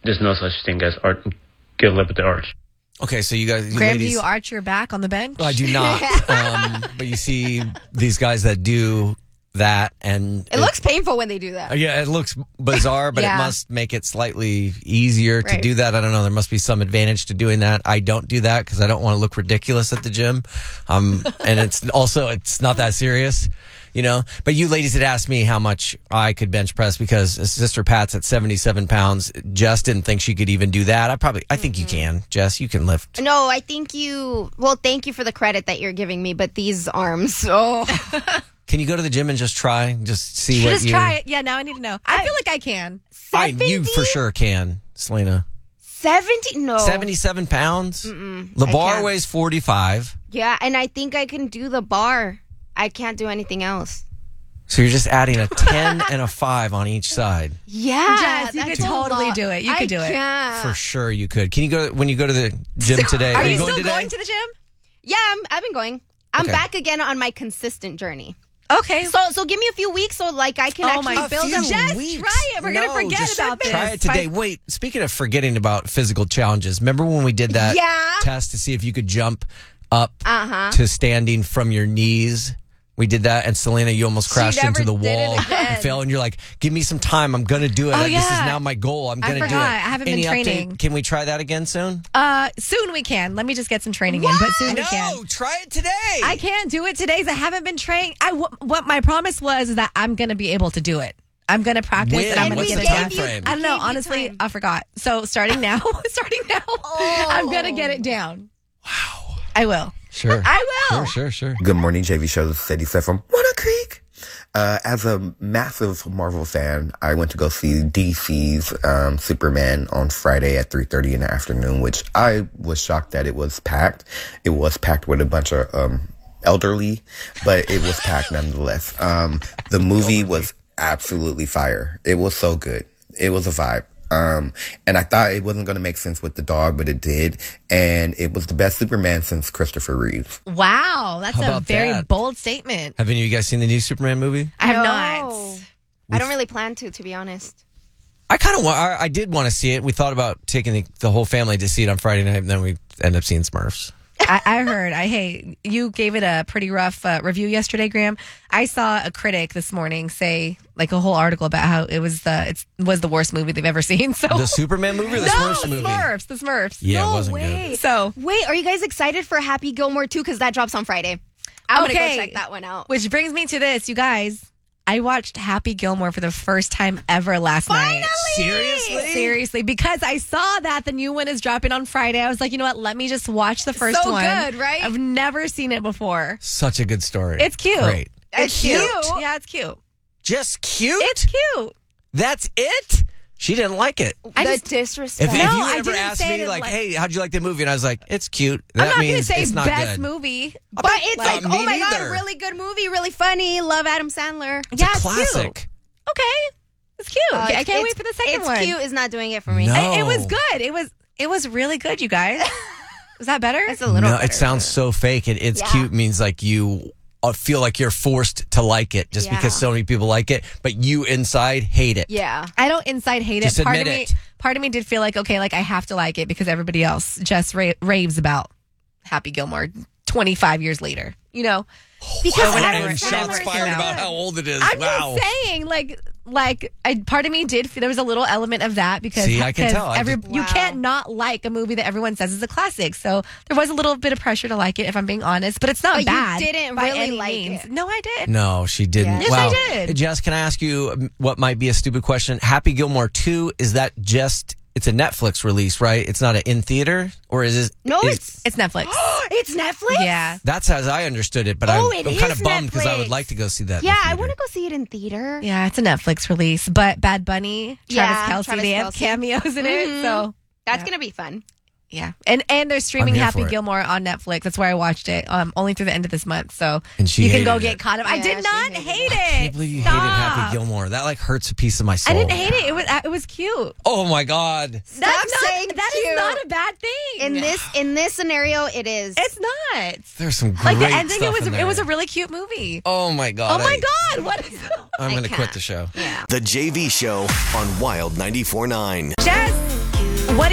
There's no such thing as art. Get a lip with the arch.
Okay, so you guys, you
Graham,
ladies,
do you arch your back on the bench?
I do not. um, but you see these guys that do that, and
It looks painful when they do that.
yeah, it looks bizarre, but
Yeah.
it must make it slightly easier to
Right.
do that. I don't know. There must be some advantage to doing that. I don't do that because I don't want to look ridiculous at the gym. Um, and it's also it's not that serious, you know. But you ladies had asked me how much I could bench press because Sister Pat's at seventy-seven pounds. Jess didn't think she could even do that. I probably, I think you can, Jess. You can lift.
No, I think you. Well, thank you for the credit that you're giving me, but these arms. Oh,
Can you go to the gym and just try, just see what
Just
you?
try it. Yeah, now I need to know. I feel like I can.
I, you for sure can, Selena.
seventy? No.
seventy-seven pounds.
Mm-mm, I
LeBar
can't.
weighs forty-five.
Yeah, and I think I can do the bar. I can't do anything else.
So you're just adding a ten and a five on each side.
Yeah,
Jess, you
that's
could
a
totally
lot.
do it. You
I
could do it.
can't.
For sure you could. Can you go when you go to the gym today?
Are, you
going
still
today?
going to the gym?
Yeah, I'm, I've been going. I'm
Okay.
back again on my consistent journey.
Okay.
So, so give me a few weeks so like I can
Oh
actually
my-
build
A
them.
few
Jess,
weeks.
try it. We're
No,
gonna forget
just
about this.
Try it today. Wait, speaking of forgetting about physical challenges, remember when we did that
Yeah.
test to see if you could jump up
Uh-huh.
to standing from your knees? We did that, and Selena, you almost crashed
never
into the
did it
wall
again.
and fell. And you're like, "Give me some time. I'm going to do it.
Oh,
This is
yeah.
now my goal. I'm
I
going to do it."
forgot. I haven't been
Any
training.
Update? Can we try that again soon?
Uh, soon we can. Let me just get some training in, but soon we can.
No, try it today.
I can't do it today 'cause I haven't been trained. I w- what my promise was is that I'm going to be able to do it. I'm going to practice
When?
and I'm going
What's
to
the
get it
time
down.
frame?
I don't know. Honestly, I forgot. So starting now, starting now, I'm going to get it down. Wow. I will.
Sure.
I will.
Sure, sure, sure.
Good morning, J V Show. This is Eddie Seth from Wanna Creek. Uh, as a massive Marvel fan, I went to go see D C's um, Superman on Friday at three thirty in the afternoon, which I was shocked that it was packed. It was packed with a bunch of um, elderly, but it was packed nonetheless. Um, the movie was absolutely fire. It was so good. It was a vibe. Um, and I thought it wasn't going to make sense with the dog, but it did. And it was the best Superman since Christopher Reeves.
Wow, that's
How
a
about
very
that?
bold statement.
Have any of you guys seen the new Superman movie?
I have
No.
not.
I don't really plan to, to be honest.
I kind of want. I, I did want to see it. We thought about taking the, the whole family to see it on Friday night, and then we ended up seeing Smurfs.
I, I heard. I hey, you gave it a pretty rough uh, review yesterday, Graham. I saw a critic this morning say like a whole article about how it was the it was the worst movie they've ever seen. So
The Superman movie or the
no,
Smurfs movie?
Smurfs, the Smurfs.
Yeah,
no
it wasn't
way.
good.
So
Wait, are you guys excited for Happy Gilmore too? Because that drops on Friday. I'm
Okay.
gonna go check that one out.
Which brings me to this, you guys. I watched Happy Gilmore for the first time ever last night.
Seriously?
Seriously, because I saw that the new one is dropping on Friday. I was like, you know what? Let me just watch the first
So
one.
good, right?
I've never seen it before.
Such a good story.
It's cute.
Great.
It's cute. Yeah, it's cute.
Just cute?
It's cute.
That's it? She didn't like it.
I
the
just
disrespect.
If, if
No,
you
I
ever
didn't
asked
say I
me,
didn't
like,
like-
hey, how'd you like the movie? And I was like, it's cute.
I'm
That
not going to
means
say
it's not
best
good.
movie.
But it's
Uh,
like,
me
oh my
neither.
god, really good movie, really funny. Love Adam Sandler.
It's
Yeah,
a
it's
classic.
cute. Okay. It's cute.
Uh,
I can't
it's-
wait for the second
it's
one.
cute is not doing it for me.
No.
It, it was good. It was it was really good, you guys. Was that better?
It's a little.
No,
better.
it sounds so fake. It, it's
Yeah.
cute means like you uh, feel like you're forced to like it just
Yeah.
because so many people like it, but you inside hate it.
Yeah.
I don't inside hate
Just
it. Part of
admit
me,
it.
part of me did feel like okay, like I have to like it because everybody else just ra- raves about Happy Gilmore twenty-five years later. You know,
Because
Wow,
whenever-
and
whenever
shots
it
fired
came out.
about how old it is.
I'm
wow.
just saying, like, like I, part of me did. There was a little element of that because
See, I can
because
tell. I
Every,
just-
You
Wow.
can't not like a movie that everyone says is a classic. So there was a little bit of pressure to like it, if I'm being honest. But it's not
But you
bad.
didn't
by
really
any
like
means.
it.
No, I did.
No, she didn't.
Yes,
wow.
I did.
Jess, can I ask you um, what might be a stupid question? Happy Gilmore two, is that just, it's a Netflix release, right? It's not an in theater? Or is it?
No,
is-
it's
It's Netflix.
it's Netflix.
Yeah.
That's as I understood it, but
Oh,
I'm,
it
I'm kind
is
of bummed because I
Netflix.
would like to go see that. in
Yeah,
the
I
theater.
want to go see it in theater.
Yeah, it's a Netflix release. But Bad Bunny, Travis
Yeah,
Kelce,
Travis
they have
Kelce.
cameos in
Mhm.
it. So
That's
Yeah.
gonna be fun.
yeah, and and they're streaming
here
Happy
for it.
Gilmore on Netflix. That's where I watched it. Um, only through the end of this month. So
And she
you can
hated
go
it.
get caught up. I
Yeah,
did
she
not
hated
hate
it.
it.
I can't believe you
Stop.
hated Happy Gilmore. That like hurts a piece of my soul.
I didn't hate it. It was uh, it was cute.
Oh my God.
That's
Stop
not,
saying
that is
cute.
not a bad thing.
In this in this scenario, it is.
it's not.
There's some great
Like the ending,
stuff
it was
in
it
there.
was a really cute movie.
Oh my God.
Oh my
I-
god! What is?
I'm
I
going to quit
can't.
the show.
The J V Show on Wild ninety-four point nine.
Jess,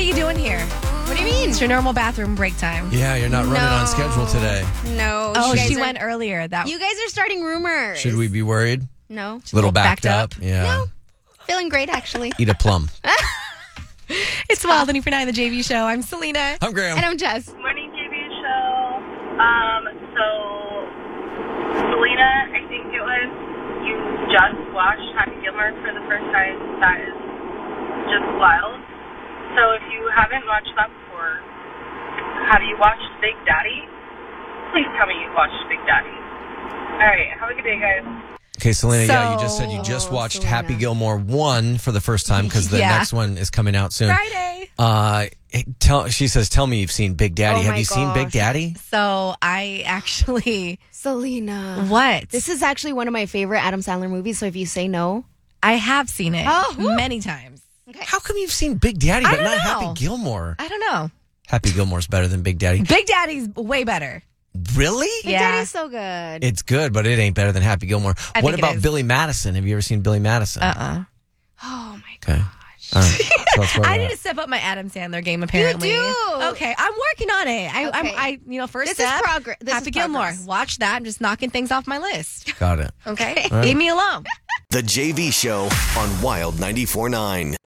are you doing here?
What do you mean?
It's your normal bathroom break time.
Yeah, you're not running
No.
on schedule today.
No.
Oh,
you guys
she
are-
went earlier. That
You guys are starting rumors.
Should we be worried?
No.
Little backed, up. Yeah.
No. Feeling great, actually.
Eat a plum.
It's Wild and for nine, the J V Show. I'm Selena.
I'm Graham.
And I'm Jess.
Morning J V show. Um, so Selena, I think it was, you just watched Happy Gilmore for the first time. That is just wild. So if you haven't watched that before, have you watched Big Daddy? Please tell me you've watched Big Daddy. All right, have a good day, guys.
Okay, Selena,
So-
yeah, you just said you just watched Happy Gilmore one for the first time because the
Yeah.
next one is coming out soon.
Friday.
Uh, hey, tell she says, tell me you've seen Big Daddy.
Oh
Have
my
you seen Big
gosh.
Daddy?
So I actually.
Selena.
What?
This is actually one of my favorite Adam Sandler movies, so if you say no.
I have seen it
Oh, woo.
many times.
How come you've seen Big Daddy
I
but
don't
not
know.
Happy Gilmore?
I don't know.
Happy Gilmore's better than Big Daddy.
Big Daddy's way better.
Really?
Big
Yeah.
Daddy's so good.
It's good, but it ain't better than Happy Gilmore.
I
What
think it
about
is.
Billy Madison? Have you ever seen Billy Madison?
Uh-uh.
Oh my
Okay. All right. So that's where
I
we're
need
at.
to step up my Adam Sandler game, apparently.
do.
Okay, I'm working on it. I, I'm,
Okay.
I, you know, first
This is
step,
progress. This
Happy
is
Gilmore.
progress.
Watch that. I'm just knocking things off my list.
Got it.
Okay?
All right.
Leave me alone.
The J V Show on Wild ninety-four point nine.